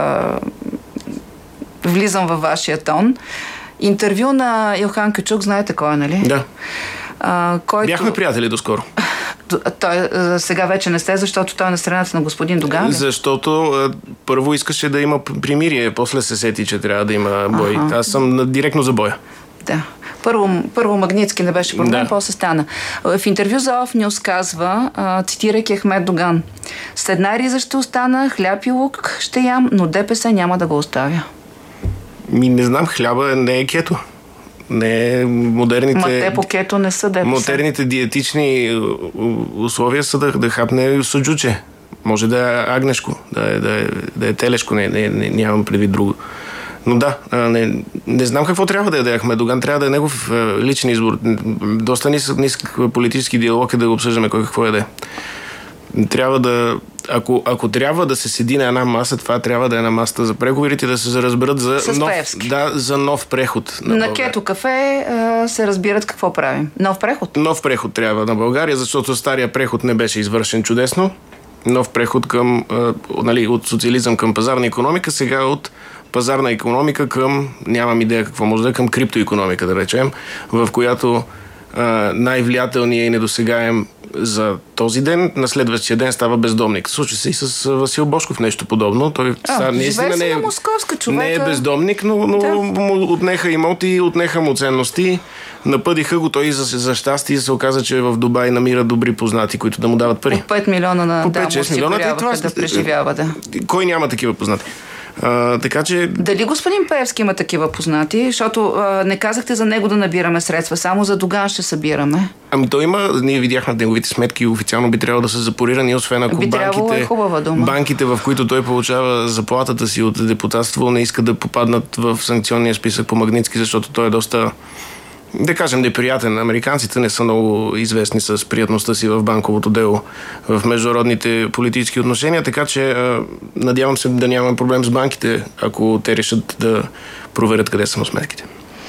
влизам във вашия тон. Интервю на Илхан Кючук, знаете кой е, нали? Да. Който... Бяхме приятели доскоро. Той сега вече не сте, защото той е на страната на господин Доган. Защото първо искаше да има примирие, после се сети, че трябва да има бой. Аз съм директно за боя. Да. Първо Магнитски не беше проблем, после стана. В интервю за Off News казва, цитирайки Ахмед Доган: "След една риза ще остана, хляб и лук ще ям, но ДПС няма да го оставя." Не знам, хляба не е кето. Не е модерните... Ма те по кето не са ДПС. Модерните диетични условия са да хапне суджуче. Може да е агнешко, да е телешко, нямам предвид друго. Но да, не знам какво трябва да яде Ахмед Доган. Трябва да е негов личен избор. Доста нисък политически диалог е да го обсъждаме кой какво яде. Трябва да... Ако трябва да се седи на една маса, това трябва да е на масата за преговорите, да се разберат за нов преход. На Кето кафе се разбират какво правим. Нов преход? Нов преход трябва на България, защото стария преход не беше извършен чудесно. Нов преход към, от социализъм към пазарна икономика, сега от пазарна икономика към, нямам идея какво може да е, към криптоикономика, да речем, в която най-влиятелният и недосегаем за този ден, на следващия ден става бездомник. Случи се и с Васил Божков нещо подобно. Той не е бездомник, но му отнеха имоти, отнеха му ценности, напъдиха го. Той за щастие се оказа, че в Дубай намира добри познати, които да му дават пари. По 5 милиона на да преживява, да. Кой няма такива познати? Така че... Дали господин Пеевски има такива познати? Защото не казахте за него да набираме средства, само за Доган ще събираме. Той има, ние видяхме неговите сметки, официално би трябвало да са запорирани, освен ако банките, в които той получава заплатата си от депутатство, не искат да попаднат в санкционния списък по Магнитски, защото той е доста, да кажем, неприятен. Американците не са много известни с приятността си в банковото дело, в международните политически отношения, така че надявам се да нямаме проблем с банките, ако те решат да проверят къде са му сметките.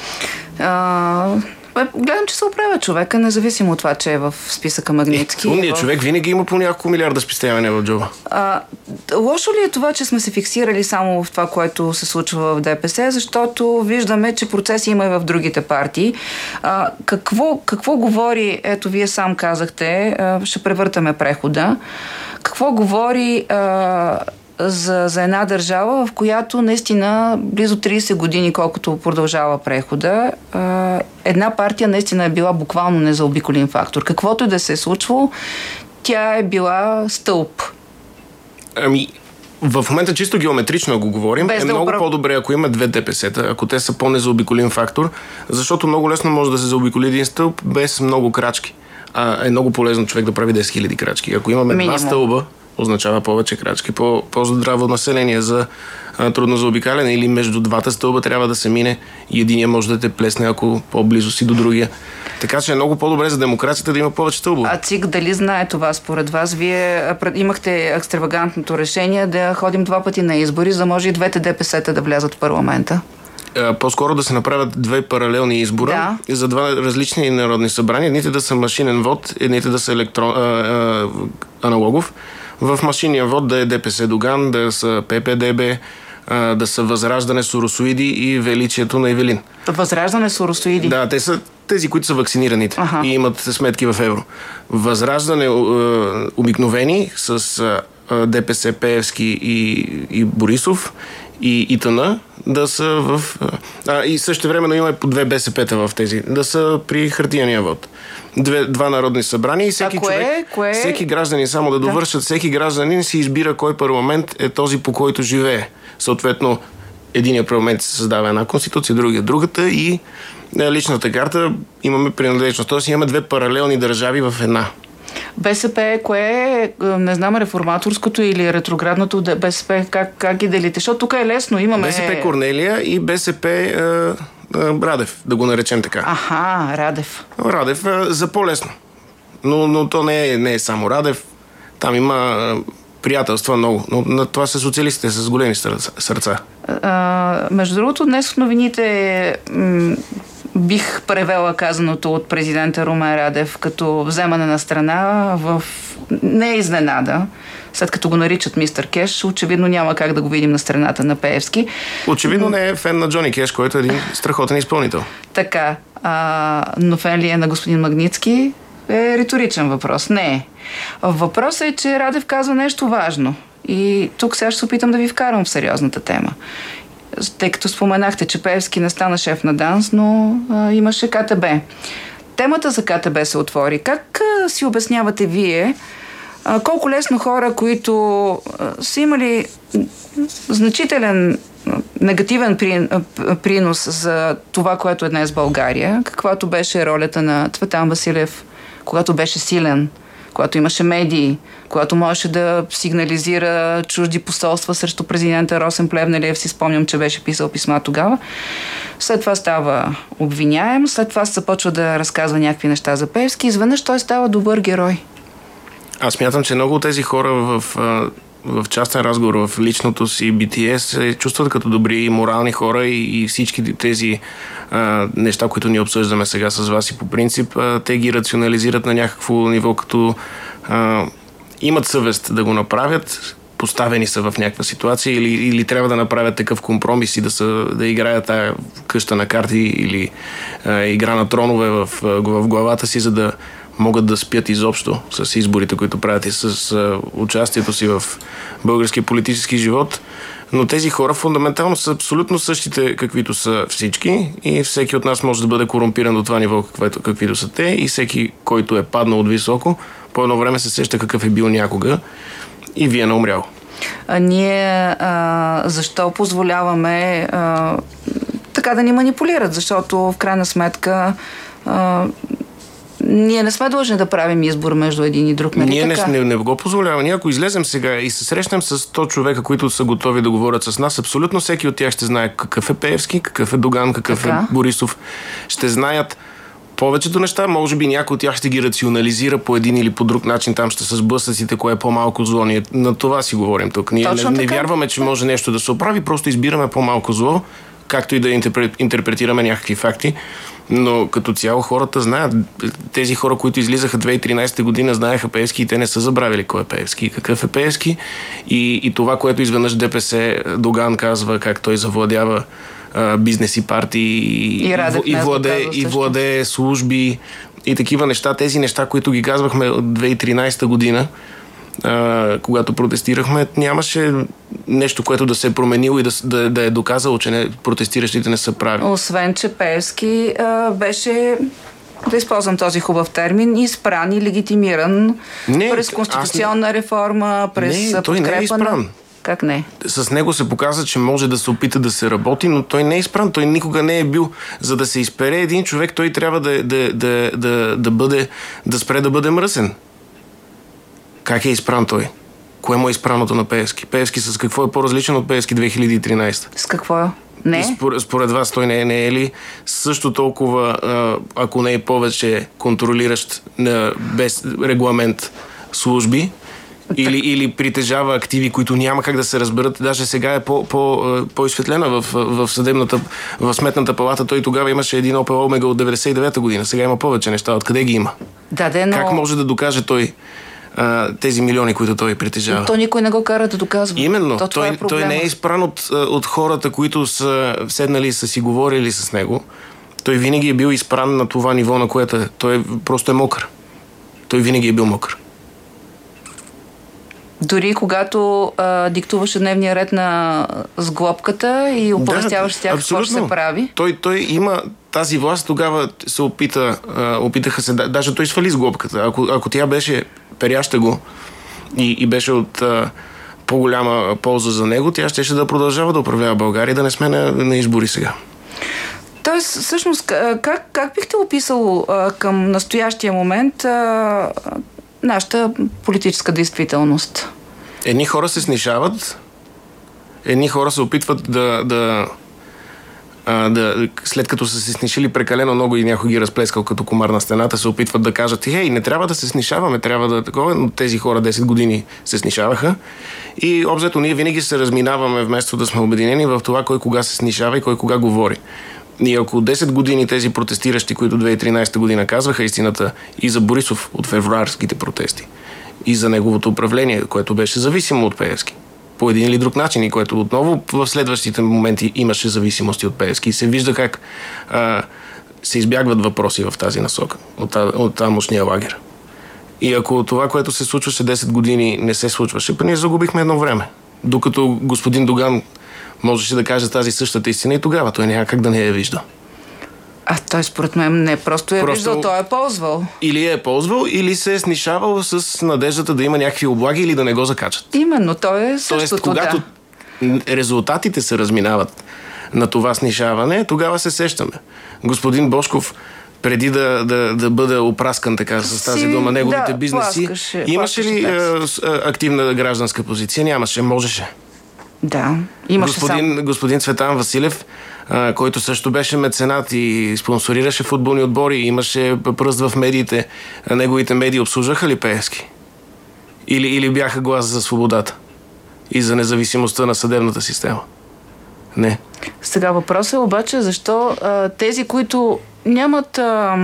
Гледам, че се оправя човека, независимо от това, че е в списъка Магнитски. Умният човек винаги има по няколко милиарда спестяване в джоба. Лошо ли е това, че сме се фиксирали само в това, което се случва в ДПС, защото виждаме, че процеси има и в другите партии. Какво говори, ето вие сам казахте, ще превъртаме прехода, какво говори за една държава, в която наистина близо 30 години, колкото продължава прехода, една партия наистина е била буквално незаобиколим фактор. Каквото и да се е случвало, тя е била стълб. В момента чисто геометрично го говорим. Много по-добре, ако има две ДПС-та, ако те са по-незаобиколим фактор, защото много лесно може да се заобиколи един стълб без много крачки. Е много полезно човек да прави 10 000 крачки. Ако имаме два стълба, означава повече крачки, по-здраво население за трудно заобикаляне, или между двата стълба трябва да се мине и единия може да те плесне, ако по-близо си до другия. Така че е много по-добре за демокрацията да има повече стълбове. А ЦИК дали знае това според вас? Вие имахте екстравагантното решение да ходим 2 пъти на избори, за да може и двете ДПС-та да влязат в парламента. По-скоро да се направят 2 паралелни избора за 2 различни народни събрания. Едните да са машинен вод, едните да са аналогов. В машинния вод да е ДПС Доган, да са ППДБ, да са Възраждане, Соросоиди и Величието на Ивелин. Възраждане, Соросоиди? Да, те са тези, които са вакцинираните и имат сметки в евро. Възраждане обикновени с ДПС Пеевски и Борисов и ИТН да са в... и също времено има по 2 БСП-та в тези. Да са при хартияния вод. 2 народни събрания и всеки човек, всеки гражданин, само да довършат, всеки гражданин си избира кой парламент е този, по който живее. Съответно, единия парламент се създава една конституция, другата и личната карта имаме принадлежност. Тоест имаме 2 паралелни държави в една. БСП, кое е, не знам, реформаторското или ретроградното БСП, как ги делите? Защото тук е лесно, имаме... БСП Корнелия и БСП Радев, да го наречем така. Аха, Радев. Радев за по-лесно. Но то не е само Радев. Там има приятелства много. Но това са социалистите с големи сърца. Между другото, днес в новините бих превела казаното от президента Румен Радев като вземане на страна не е изненада. След като го наричат мистер Кеш, очевидно няма как да го видим на страната на Пеевски. Очевидно не е фен на Джони Кеш, който е един страхотен изпълнител. Така, но фен ли е на господин Магнитски? Е риторичен въпрос. Не е. Въпросът е, че Радев казва нещо важно. И тук сега ще се опитам да ви вкарам в сериозната тема. Тъй като споменахте, че Пеевски не стана шеф на ДАНС, но имаше КТБ. Темата за КТБ се отвори. Как си обяснявате вие колко лесно хора, които са имали значителен негативен принос за това, което е днес България, каквато беше ролята на Цветан Василев, когато беше силен, когато имаше медии, когато можеше да сигнализира чужди посолства срещу президента Росен Плевнелиев, си спомням, че беше писал писма тогава. След това става обвиняем, след това се започва да разказва някакви неща за Пеевски, изведнъж той става добър герой. Аз смятам, че много от тези хора в частен разговор, в личното си битие се чувстват като добри и морални хора и всички тези неща, които ние обсъждаме сега с вас и по принцип, те ги рационализират на някакво ниво, като имат съвест да го направят, поставени са в някаква ситуация или трябва да направят такъв компромис и да играят тая къща на карти или игра на тронове в главата си, за да могат да спят изобщо с изборите, които правят и с участието си в българския политически живот. Но тези хора фундаментално са абсолютно същите, каквито са всички и всеки от нас може да бъде корумпиран до това ниво, каквито са те и всеки, който е паднал от високо, по едно време се сеща какъв е бил някога и вие не умрял. Ние защо позволяваме така да ни манипулират? Защото в крайна сметка ние не сме длъжни да правим избор между един и друг. Ние не го позволяваме. Ние ако излезем сега и се срещнем с 100 човека, които са готови да говорят с нас, абсолютно всеки от тях ще знае какъв е Пеевски, какъв е Доган, какъв е Борисов. Ще знаят повечето неща, може би някой от тях ще ги рационализира по един или по друг начин, там ще са сблъсъците, кое е по-малко зло. Ние на това си говорим тук. Ние не вярваме, че може нещо да се оправи, просто избираме по-малко зло, както и да интерпретираме някакви факти. Но като цяло хората знаят. Тези хора, които излизаха 2013 година, знаеха Пеевски и те не са забравили кой е Пеевски и какъв е Пеевски. И това, което изведнъж ДПС Доган казва, как той завладява бизнес и партии и владее служби и такива неща. Тези неща, които ги казвахме от 2013 година, когато протестирахме, нямаше нещо, което да се е променило и да е доказало, че протестиращите не са прави. Освен, че Пеевски беше, да използвам този хубав термин, изпран и легитимиран през конституционна реформа, през подкрепа. Той не е изпран. Как не? С него се показва, че може да се опита да се работи, но той не е изпран. Той никога не е бил. За да се изпере един човек, той трябва да спре да бъде мръсен. Как е изпран той? Кое му е изпраното на Пеевски? Пеевски с какво е по-различен от Пеевски 2013? С какво? Не? Според вас той не е ли също толкова, ако не е повече, контролиращ без регламент служби? Или притежава активи, които няма как да се разберат. Даже сега е по-изсветлена в Сметната палата. Той тогава имаше един Opel Omega от 99-та година. Сега има повече неща. Откъде ги има? Но... Как може да докаже той тези милиони, които той притежава? Но то никой не го кара да доказва. Именно. Той не е изпран от хората, които са седнали и са си говорили с него. Той винаги е бил изпран на това ниво, на което той просто е мокър. Той винаги е бил мокър. Дори когато диктуваше дневния ред на сглобката и оповестяваше тях какво ще се прави. Той има тази власт, тогава се опитаха се, даже той свали сглобката. Ако тя беше перяща го и беше от по-голяма полза за него, тя щеше да продължава да управлява България и да не сме на избори сега. Тоест, всъщност, как бихте описал към настоящия момент нашата политическа действителност? Едни хора се снишават, едни хора се опитват да след като са се снишили прекалено много и някой ги разплескал като комар на стената, се опитват да кажат: хей, не трябва да се снишаваме, трябва да такова, но тези хора 10 години се снишаваха. И обзето ние винаги се разминаваме, вместо да сме обединени в това кой кога се снишава и кой кога говори. И ако 10 години тези протестиращи, които 2013 година казваха истината и за Борисов от февруарските протести, и за неговото управление, което беше зависимо от Пеевски, по един или друг начин, и което отново в следващите моменти имаше зависимости от Пеевски. И се вижда как се избягват въпроси в тази насока от тамошния лагер. И ако това, което се случваше 10 години, не се случваше, ние загубихме едно време. Докато господин Доган можеше да каже тази същата истина и тогава той няма как да не я вижда. Той според мен не просто виждал, той е ползвал. Или е ползвал, или се е снишавал с надеждата да има някакви облаги или да не го закачат. Именно, той е същото. Тоест, когато резултатите се разминават на това снишаване, тогава се сещаме. Господин Божков, преди да бъде опраскан така с тази дума, неговите бизнеси, имаше ли активна гражданска позиция? Нямаше, можеше. Да, имаше господин Цветан Василев, който също беше меценат и спонсорираше футболни отбори, имаше пръст в медиите. Неговите медии обслужваха ли Пеевски? Или бяха глас за свободата и за независимостта на съдебната система? Не. Сега въпросът е обаче защо тези, които нямат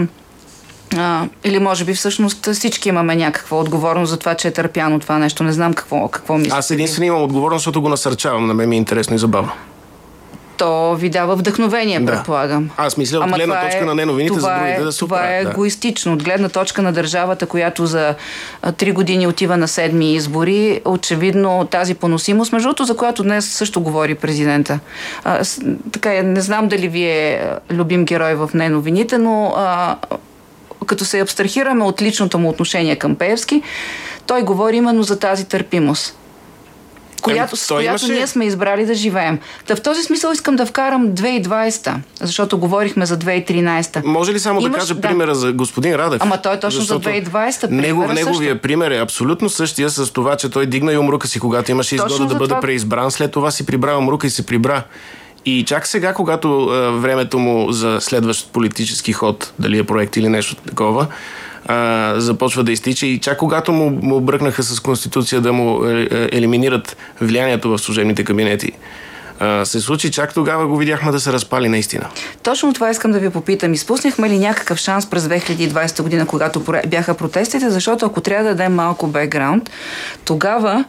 или може би всъщност всички имаме някаква отговорност за това, че е търпяно това нещо. Не знам какво мислите. Аз единствено имам отговорност, защото го насърчавам. На мен ми е интересно и забавно. То ви дава вдъхновение, предполагам. Аз мисля от гледна точка на неновините за другите да се оправят. Това е егоистично. От гледна точка на държавата, която за 3 години отива на 7 избори, очевидно тази поносимост, между другото, за която днес също говори президента. Така, не знам дали ви е любим герой в неновините, но като се абстрахираме от личното му отношение към Пеевски, той говори именно за тази търпимост, с която ние сме избрали да живеем. В този смисъл искам да вкарам 2020, защото говорихме за 2013. Може ли само да кажа примера за господин Радев? Ама той е точно за 2020. Неговия пример е абсолютно същия с това, че той дигна юмрука си, когато имаше изгода да бъде преизбран. След това си прибра юмрука и се прибра. И чак сега, когато времето му за следващ политически ход, дали е проект или нещо такова, започва да изтича, и чак когато му бръкнаха с Конституция да му елиминират влиянието в служебните кабинети, се случи, чак тогава го видяхме да се разпали наистина. Точно това искам да ви попитам. Изпуснахме ли някакъв шанс през 2020 година, когато бяха протестите? Защото ако трябва да дадем малко бекграунд, тогава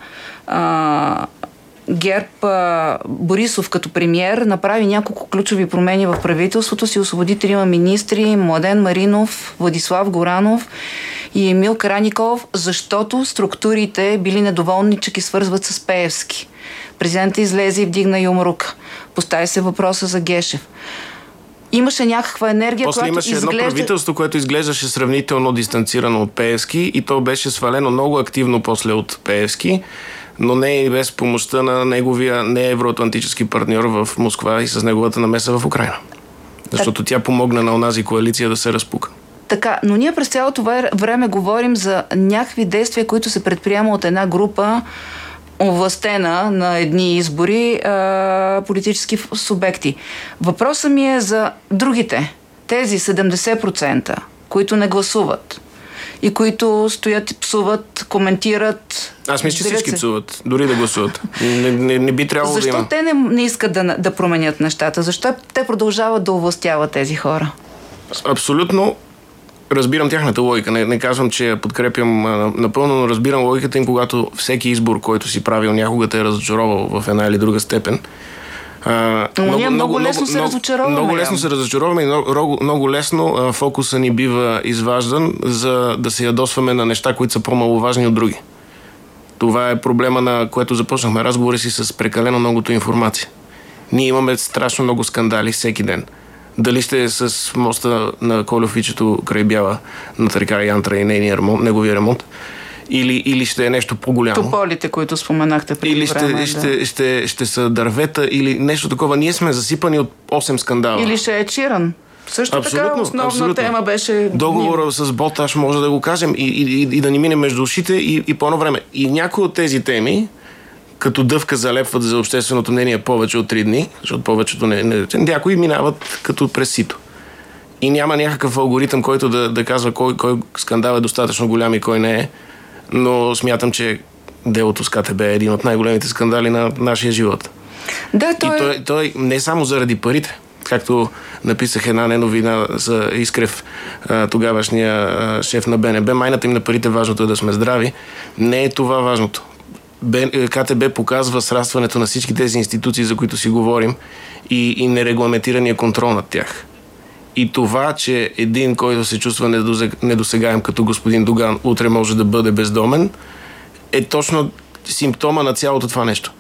ГЕРБ, Борисов като премиер направи няколко ключови промени в правителството си, освободи 3 министри, Младен Маринов, Владислав Горанов и Емил Караниколов, защото структурите били недоволни, че ги свързват с Пеевски. Президентът излезе и вдигна юмрук. Постави се въпроса за Гешев. Имаше някаква енергия, после която имаше едно правителство, което изглеждаше сравнително дистанцирано от Пеевски, и то беше свалено много активно после от Пеевски, но не и без помощта на неговия неевроатлантически партньор в Москва и с неговата намеса в Украйна. Защото тя помогна на онази коалиция да се разпука. Така, но ние през цялото време говорим за някакви действия, които се предприема от една група овластена на едни избори политически субекти. Въпросът ми е за другите, тези 70%, които не гласуват и които стоят и псуват, коментират. Аз мисля, че всички псуват, дори да гласуват. Не би трябвало да има. Защо те не искат да променят нещата? Защо те продължават да овластяват тези хора? Абсолютно разбирам тяхната логика. Не казвам, че я подкрепям напълно, но разбирам логиката им, когато всеки избор, който си правил, някога те е разочаровал в една или друга степен. Много лесно се разочароваме. Много лесно се разочароваме и много лесно фокуса ни бива изваждан, за да се ядосваме на неща, които са по-маловажни от други. Това е проблема, на което започнахме разговори си с прекалено многото информация. Ние имаме страшно много скандали всеки ден. Дали ще е с моста на Колевичето край Бяла над река Янтра и неговия ремонт, или ще е нещо по-голямо. Тополите, които споменахте преди време. Или ще са дървета, или нещо такова. Ние сме засипани от 8 скандала. Или ще е Чиран. Също така основна тема беше... Договора с Боташ, може да го кажем, и да ни мине между ушите и по едно време. И някои от тези теми като дъвка залепват за общественото мнение повече от 3 дни, защото повечето някои минават като през сито. И няма някакъв алгоритъм, който да казва кой скандал е достатъчно голям и кой не е. Но смятам, че делото с КТБ е един от най-големите скандали на нашия живот. Да, той не само заради парите. Както написах една неновина за Искрев, тогавашния шеф на БНБ, майната им на парите, важното е да сме здрави. Не е това важното. КТБ показва срастването на всички тези институции, за които си говорим, и нерегламентирания контрол над тях. И това, че един, който се чувства недосегаем като господин Доган, утре може да бъде бездомен, е точно симптома на цялото това нещо.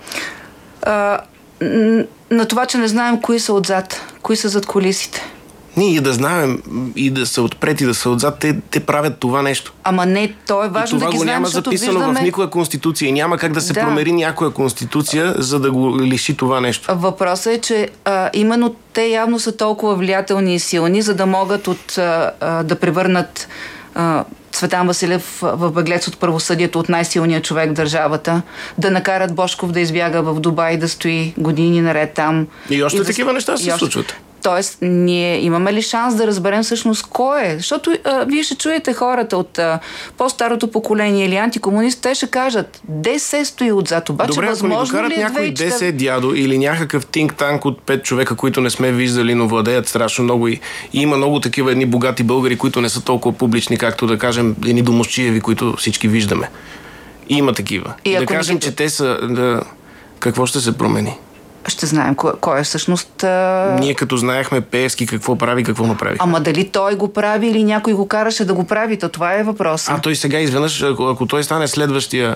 На това, че не знаем кои са отзад, кои са зад кулисите. Ние и да знаем, и да са отпред, и да са отзад, те правят това нещо. Ама не, то е важно да ги знаем, това го няма записано виждаме... в никоя конституция и няма как да се промери някоя конституция, за да го лиши това нещо. Въпросът е, че именно те явно са толкова влиятелни и силни, за да могат да превърнат Цветан Василев в беглец от правосъдието, от най-силния човек в държавата, да накарат Божков да избяга в Дубай, да стои години наред там. И още такива неща се случват. Тоест, ние имаме ли шанс да разберем всъщност кой е? Защото вие ще чуете хората от по-старото поколение или антикомунисти, те ще кажат, де се стои отзад. Обаче, добре, ако ни докарат някой 10 дядо или някакъв think-танк от 5 човека, които не сме виждали, но владеят страшно много и има много такива едни богати българи, които не са толкова публични, както да кажем едни домощиеви, които всички виждаме. Има такива. И да кажем, че те са... Какво ще се промени? Ще знаем кой е всъщност... Ние като знаехме Пеевски какво прави, какво направи. Ама дали той го прави или някой го караше да го прави, то това е въпросът. Той сега изведнъж, ако той стане следващия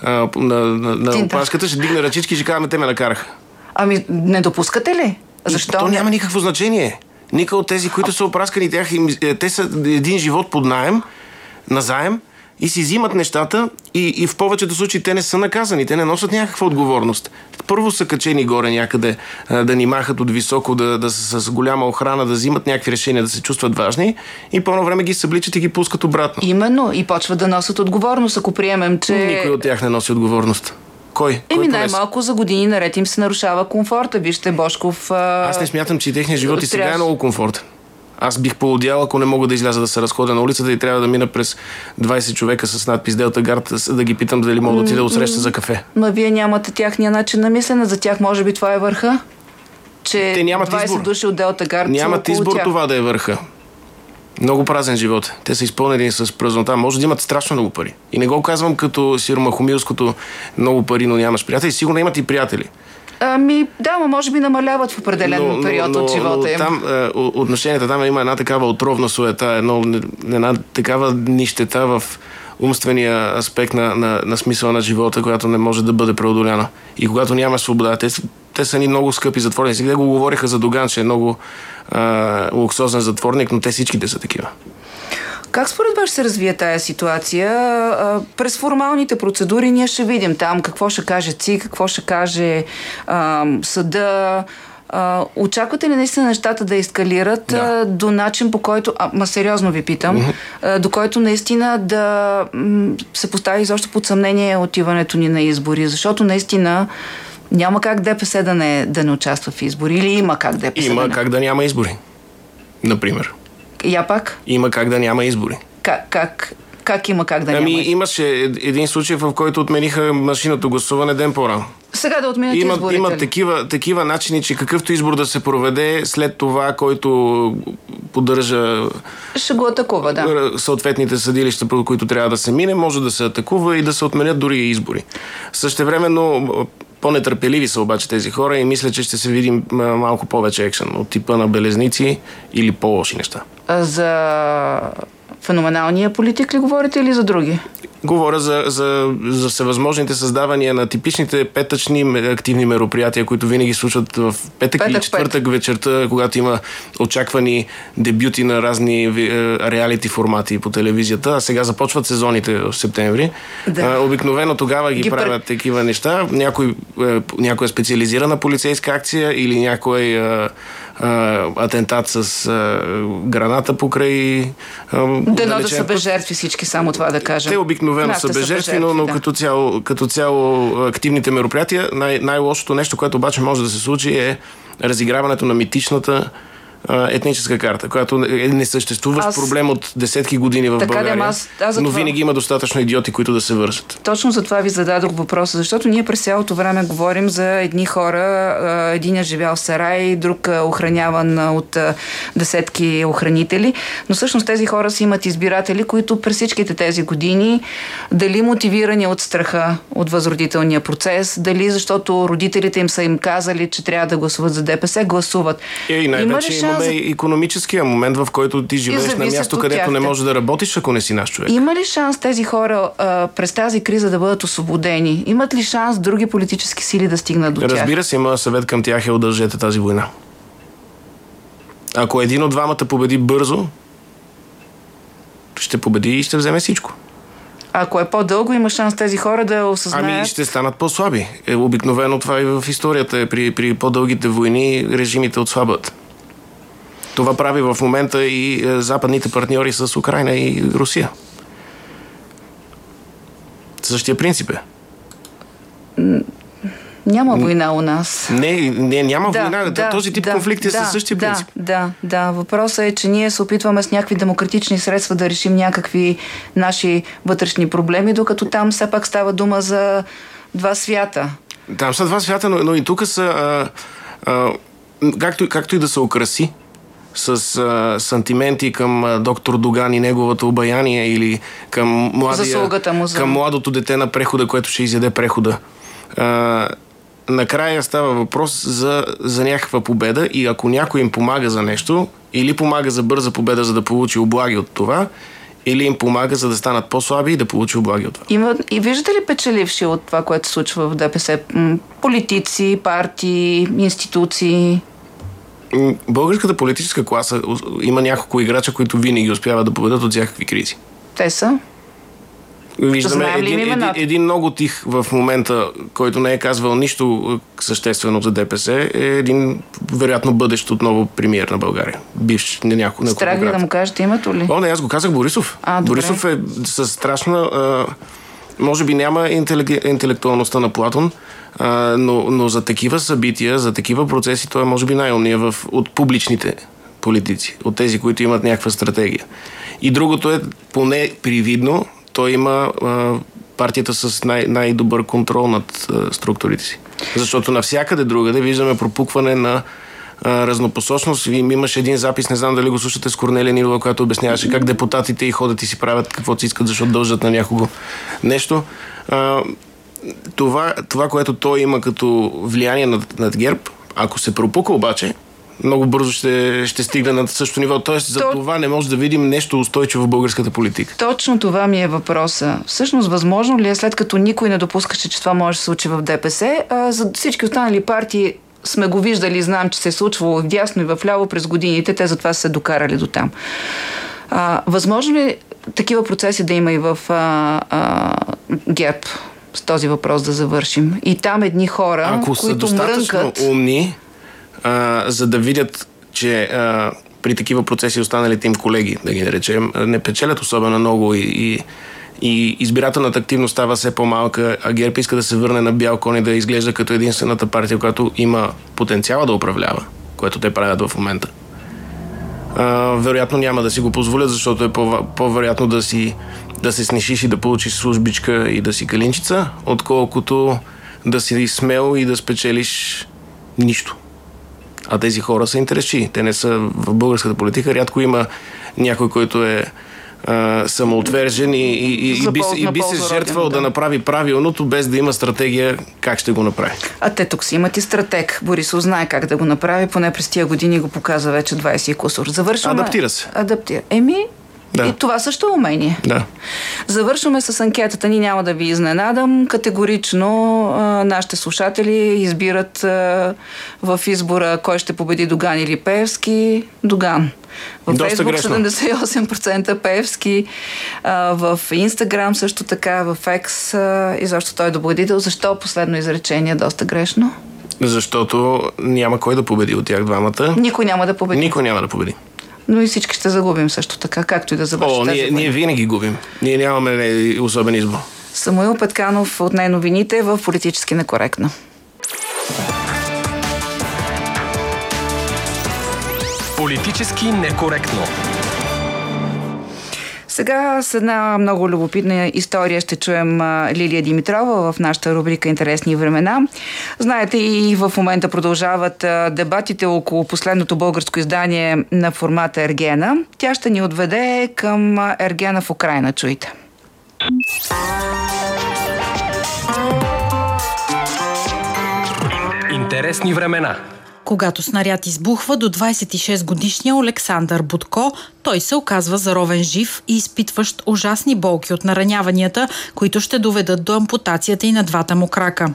на опашката, ще дигне ръчички и ще казваме, те ме накараха. Ами, не допускате ли? Защо? То няма никакво значение. Никой от тези, които са опраскани, те са един живот под наем, назаем, и си взимат нещата и в повечето случаи те не са наказани, те не носят някаква отговорност. Първо са качени горе някъде, да ни махат от високо, да са с голяма охрана, да взимат някакви решения, да се чувстват важни и по едно време ги събличат и ги пускат обратно. Именно, и почват да носят отговорност, ако приемем, че... Никой от тях не носи отговорност. Кой? Най-малко за години наред им се нарушава комфорта. Вижте, Божков... Аз не смятам, че техният живот и сега е много комфортен. Аз бих поудял, ако не мога да изляза да се разходя на улицата и трябва да мина през 20 човека с надпис Делта Гард, да ги питам дали мога да отида от среща за кафе. Но вие нямате тяхния начин на мислене. За тях може би това е върха? Че те нямат 20 избор. Души от Делта Гард нямат избор тях. Това да е върха. Много празен живот. Те са изпълнени с празнота. Може да имат страшно много пари. И не го казвам като Сиромахомилското много пари, но нямаш приятели. Сигурно имат и приятели. Да, може би намаляват в определен период от живота им. Там отношенията, там има една такава отровна суета, една такава нищета в умствения аспект на смисъла на живота, която не може да бъде преодоляна. И когато няма свобода, те са ни много скъпи затворници. Сега го говориха за Доган, че е много луксозен затворник, но те всичките са такива. Как според вас ще се развие тая ситуация? През формалните процедури ние ще видим там какво ще каже ЦИК, какво ще каже съда. Очаквате ли наистина нещата да ескалират до начин, по който, сериозно ви питам, до който наистина да се постави изобщо под съмнение отиването ни на избори? Защото наистина няма как ДПС да не участва в избори. Или има как ДПС Има как да няма избори, например. Я пак? Има как да няма избори. Как има как да няма избори? Имаше един случай, в който отмениха машинното гласуване ден по-рано. Сега да отменят изборите. Има такива начини, че какъвто избор да се проведе, след това, който поддържа ще го атакува, съответните съдилища, по които трябва да се мине, може да се атакува и да се отменят дори избори. Същевременно по-нетърпеливи са обаче тези хора и мисля, че ще се видим малко повече екшън от типа на Белезници или по-лоши неща. За феноменалния политик ли говорите или за други? Говоря за всевъзможните създавания на типичните петъчни активни мероприятия, които винаги случват в петък или четвъртък вечерта, когато има очаквани дебюти на разни реалити формати по телевизията, а сега започват сезоните в септември. Обикновено тогава ги правят такива неща. Някоя специализирана полицейска акция или някой атентат с граната покрай... Дано да са без жертви всички, само това да кажем. Те обикновено са без жертви, но като цяло активните мероприятия. Най-лошото нещо, което обаче може да се случи, е разиграването на митичната етническа карта, която е несъществуващ проблем от десетки години в България, но винаги има достатъчно идиоти, които да се вържат. Точно за това ви зададох въпроса, защото ние през цялото време говорим за едни хора, един е живял в сарай, друг охраняван от десетки охранители, но всъщност тези хора си имат избиратели, които през всичките тези години, дали мотивирани от страха от възродителния процес, дали защото родителите им са им казали, че трябва да гласуват за ДПС, гласуват. И най-вече имаме и икономическия момент, в който ти живееш на място, където не можеш да работиш, ако не си наш човек. Има ли шанс тези хора през тази криза да бъдат освободени? Имат ли шанс други политически сили да стигнат до тях? Разбира се, моят съвет към тях е удължете тази война. Ако един от двамата победи бързо, ще победи и ще вземе всичко. Ако е по-дълго, има шанс тези хора да осъзнаят... Ще станат по-слаби. Обикновено това и в историята. При по-дългите войни режимите отслабват. Това прави в момента и западните партньори с Украйна и Русия. Същия принцип е. Няма война у нас. Няма война. Този тип конфликти са същия принцип. Да. Въпросът е, че ние се опитваме с някакви демократични средства да решим някакви наши вътрешни проблеми, докато там все пак става дума за два свята. Там са два свята, но и тук са както и да се украси с сантименти към доктор Доган и неговото обаяние или към младото дете на прехода, което ще изяде прехода. Накрая става въпрос за някаква победа и ако някой им помага за нещо, или помага за бърза победа, за да получи облаги от това, или им помага, за да станат по-слаби и да получи облаги от това. И виждате ли печеливши от това, което се случва в ДПС? Политици, партии, институции? Българската политическа класа има няколко играча, които винаги успяват да победят от всякакви кризи. Те са? Виждаме един много тих в момента, който не е казвал нищо съществено за ДПС, е един вероятно бъдещ отново премиер на България. Бивш няколко. Страх ли да му кажете името ли? Аз го казах Борисов. Борисов е със страшна... може би няма интелектуалността на Платон, но за такива събития, за такива процеси, той е може би най-умният от публичните политици, от тези, които имат някаква стратегия. И другото е, поне привидно, той има партията с най-добър контрол над структурите си. Защото навсякъде другаде виждаме пропукване на разнопосочност. Имаше един запис, не знам дали го слушате, с Корнелия Нинова, която обясняваше как депутатите и ходят и си правят каквото си искат, защото дължат на някого нещо. Това, което той има като влияние над ГЕРБ, ако се пропука обаче, много бързо ще стигне на същото ниво. Тоест, за това не може да видим нещо устойчиво в българската политика. Точно това ми е въпроса. Всъщност, възможно ли е, след като никой не допускаше, че това може да се случи в ДПС, за всички останали партии сме го виждали и знаем, че се е случвало вдясно и вляво през годините, те затова са се докарали до там. Възможно ли такива процеси да има и в ГЕРБ? С този въпрос да завършим. И там едни хора, които са достатъчно умни, за да видят, че при такива процеси останалите им колеги, да ги наречем, не печелят особено много и избирателната активност става все по-малка, а ГЕРБ иска да се върне на бял кон и да изглежда като единствената партия, която има потенциала да управлява, което те правят в момента. Вероятно няма да си го позволят, защото е по-вероятно да се снишиш и да получиш службичка и да си калинчица, отколкото да си смел и да спечелиш нищо. А тези хора са интереси. Те не са в българската политика. Рядко има някой, който е самоотвержен и би се жертвал да направи правилното, без да има стратегия как ще го направи. А те тук си имат и стратег. Борисов знае как да го направи, поне през тия години го показа вече 20 и кусор. Адаптира се. Да. И това също е умение. Да. Завършваме с анкетата. Ни няма да ви изненадам. Категорично нашите слушатели избират в избора кой ще победи, Доган или Пеевски. Доган. В Фейсбук 78% Пеевски, в Инстаграм също така, в Екс изобщо той е победител. Защо? Последно изречение, доста грешно. Защото няма кой да победи от тях двамата. Никой няма да победи. Никой няма да победи. Но и всички ще загубим също така, както и да завърши. Ние винаги губим. Ние нямаме особен избор. Самуил Петканов от най-новините в Политически некоректно. Политически некоректно. Сега с една много любопитна история ще чуем Лилия Димитрова в нашата рубрика "Интересни времена". Знаете, и в момента продължават дебатите около последното българско издание на формата Ергена. Тя ще ни отведе към Ергена в Украйна. Чуйте. Интересни времена. Когато снаряд избухва до 26-годишния Олександър Будко, той се оказва заровен жив и изпитващ ужасни болки от нараняванията, които ще доведат до ампутацията и на двата му крака.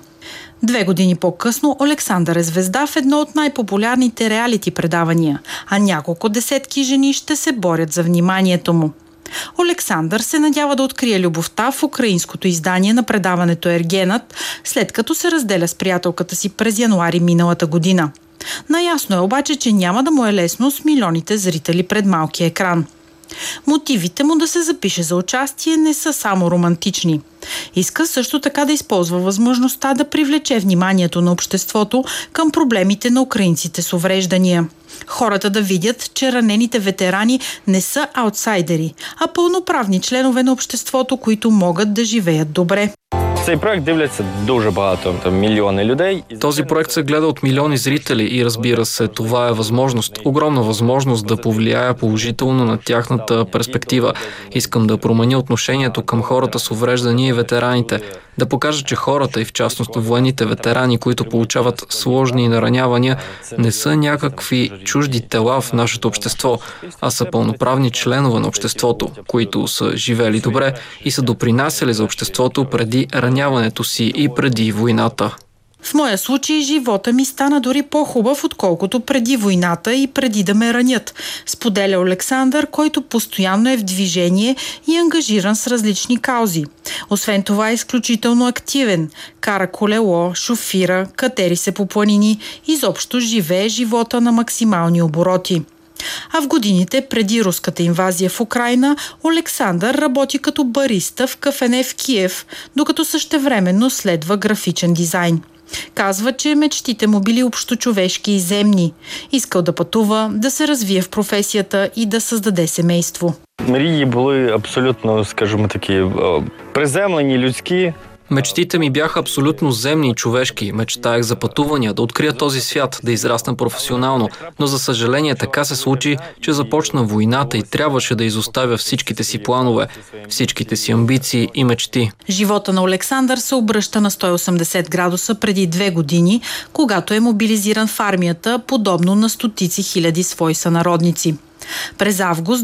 2 години по-късно Олександър е звезда в едно от най-популярните реалити предавания, а няколко десетки жени ще се борят за вниманието му. Олександър се надява да открие любовта в украинското издание на предаването Ергенът, след като се разделя с приятелката си през януари миналата година. Наясно е обаче, че няма да му е лесно с милионите зрители пред малкия екран. Мотивите му да се запише за участие не са само романтични. Иска също така да използва възможността да привлече вниманието на обществото към проблемите на украинците с увреждания. Хората да видят, че ранените ветерани не са аутсайдери, а пълноправни членове на обществото, които могат да живеят добре. Цей проект дивляться дуже багато, милиони людей. Този проект се гледа от милиони зрители и разбира се, това е възможност, огромна възможност да повлияе положително на тяхната перспектива. Искам да променя отношението към хората с увреждания и ветераните, да покажа, че хората и в частност военните ветерани, които получават сложни наранявания, не са някакви чужди тела в нашето общество, а са пълноправни членове на обществото, които са живели добре и са допринасяли за обществото преди раняването си и преди войната. В моя случай живота ми стана дори по-хубав, отколкото преди войната и преди да ме ранят, споделя Олександър, който постоянно е в движение и ангажиран с различни каузи. Освен това е изключително активен. Кара колело, шофира, катери се по планини, изобщо живее живота на максимални обороти. А в годините преди руската инвазия в Украйна, Олександър работи като бариста в кафене в Киев, докато същевременно следва графичен дизайн. Казва, че мечтите му били общочовешки и земни. Искал да пътува, да се развие в професията и да създаде семейство. Мрії були абсолютно, скажімо такі, приземлені, людські. Мечтите ми бяха абсолютно земни и човешки. Мечтаях за пътувания, да открия този свят, да израсна професионално. Но за съжаление така се случи, че започна войната и трябваше да изоставя всичките си планове, всичките си амбиции и мечти. Живота на Олександър се обръща на 180 градуса преди 2 години, когато е мобилизиран в армията, подобно на стотици хиляди свои сънародници. През август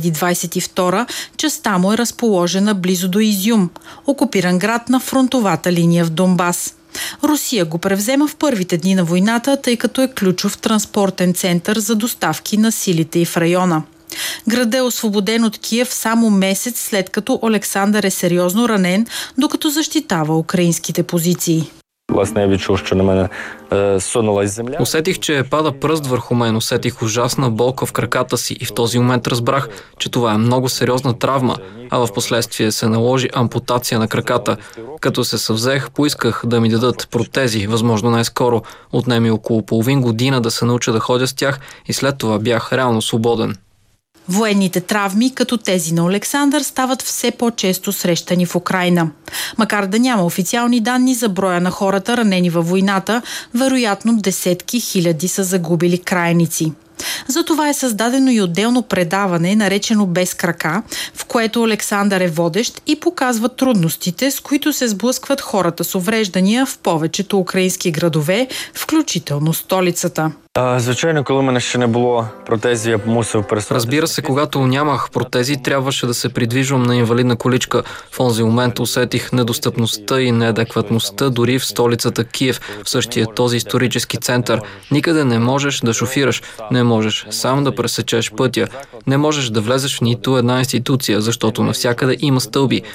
2022 частта му е разположена близо до Изюм, окупиран град на фронтовата линия в Донбас. Русия го превзема в първите дни на войната, тъй като е ключов транспортен център за доставки на силите и в района. Градът е освободен от Киев само месец след като Олександър е сериозно ранен, докато защитава украинските позиции. Власне, я відчув, що на мене сунулась земля. Усетих, че пада пръст върху мен, усетих ужасна болка в краката си и в този момент разбрах, че това е много сериозна травма, а в последствие се наложи ампутация на краката. Като се съвзех, поисках да ми дадат протези, възможно най-скоро. Отнеми около половин година да се науча да ходя с тях и след това бях реално свободен. Военните травми, като тези на Олександър, стават все по-често срещани в Украйна. Макар да няма официални данни за броя на хората ранени във войната, вероятно десетки хиляди са загубили крайници. Затова е създадено и отделно предаване, наречено "Без крака", в което Олександър е водещ и показва трудностите, с които се сблъскват хората с увреждания в повечето украински градове, включително столицата. Звичайно, коли мене ще не було протези, я мусив пресвати. Разбира се, когато нямах протези, трябваше да се придвижвам на инвалидна количка. В онзи момент усетих недостъпността и неадекватността дори в столицата Киев, в същия този исторически център. Никъде не можеш да шофираш, не можеш сам да пресечеш пътя, не можеш да влезеш в нито една институция, защото навсякъде има стълби.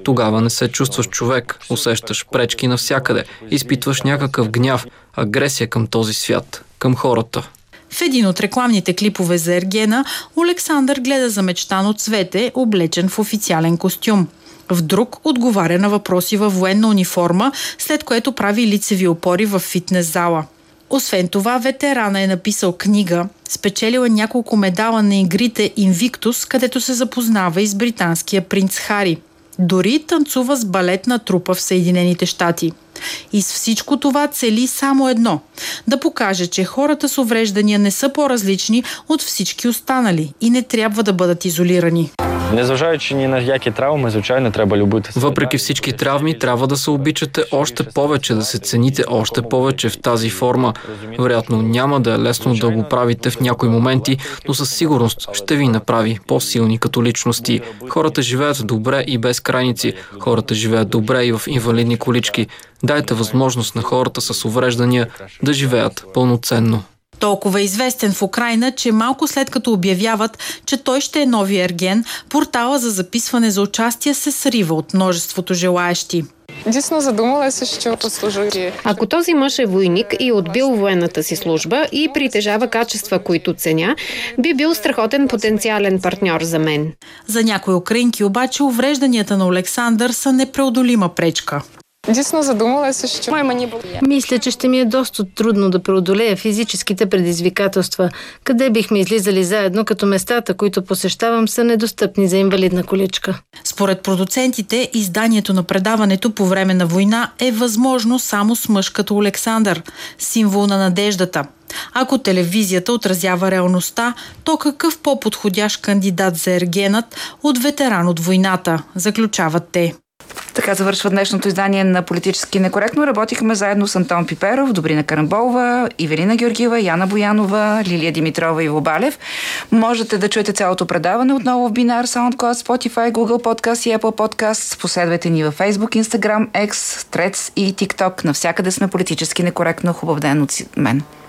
Тогава не се чувстваш човек, усещаш пречки навсякъде, изпитваш някакъв гняв, агресия към този свят, към хората. В един от рекламните клипове за Ергена, Олександър гледа замечтано Цвете, облечен в официален костюм. В друг отговаря на въпроси във военна униформа, след което прави лицеви опори в фитнес зала. Освен това, ветерана е написал книга, спечелил е няколко медала на игрите Инвиктус, където се запознава и с британския принц Хари. Дори танцува с балетна трупа в Съединените щати. И с всичко това цели само едно – да покаже, че хората с увреждания не са по-различни от всички останали и не трябва да бъдат изолирани. Незважаючи ні на які травми, звичайно, треба любити. Въпреки всички травми, трябва да се обичате още повече, да се цените още повече в тази форма. Вероятно няма да е лесно да го правите в някои моменти, но със сигурност ще ви направи по-силни като личности. Хората живеят добре и без крайници. Хората живеят добре и в инвалидни колички. Дайте възможност на хората с увреждания да живеят пълноценно. Толкова известен в Украйна, че малко след като обявяват, че той ще е новия Ерген, портала за записване за участие се срива от множеството желаещи. Дійсно задумалася, що послужив. Ако този мъж е войник и отбил военната си служба и притежава качества, които ценя, би бил страхотен потенциален партньор за мен. За някои украинки обаче уврежданията на Олександър са непреодолима пречка. Дійсно задумалася, що мені було. Мисля, че ще ми е доста трудно да преодолея физическите предизвикателства. Къде бихме излизали заедно, като местата, които посещавам, са недостъпни за инвалидна количка. Според продуцентите, изданието на предаването по време на война е възможно само с мъж като Олександър, символ на надеждата. Ако телевизията отразява реалността, то какъв по-подходящ кандидат за Ергенът от ветеран от войната, заключават те. Така завършва днешното издание на Политически некоректно. Работихме заедно с Антон Пиперов, Добрина Карамболова, Ивелина Георгиева, Яна Боянова, Лилия Димитрова и Иво Балев. Можете да чуете цялото предаване отново в Бинар, SoundCloud, Spotify, Google Podcast и Apple Podcast. Последвайте ни във Facebook, Instagram, X, Threads и TikTok. Навсякъде сме Политически некоректно. Хубав ден от мен.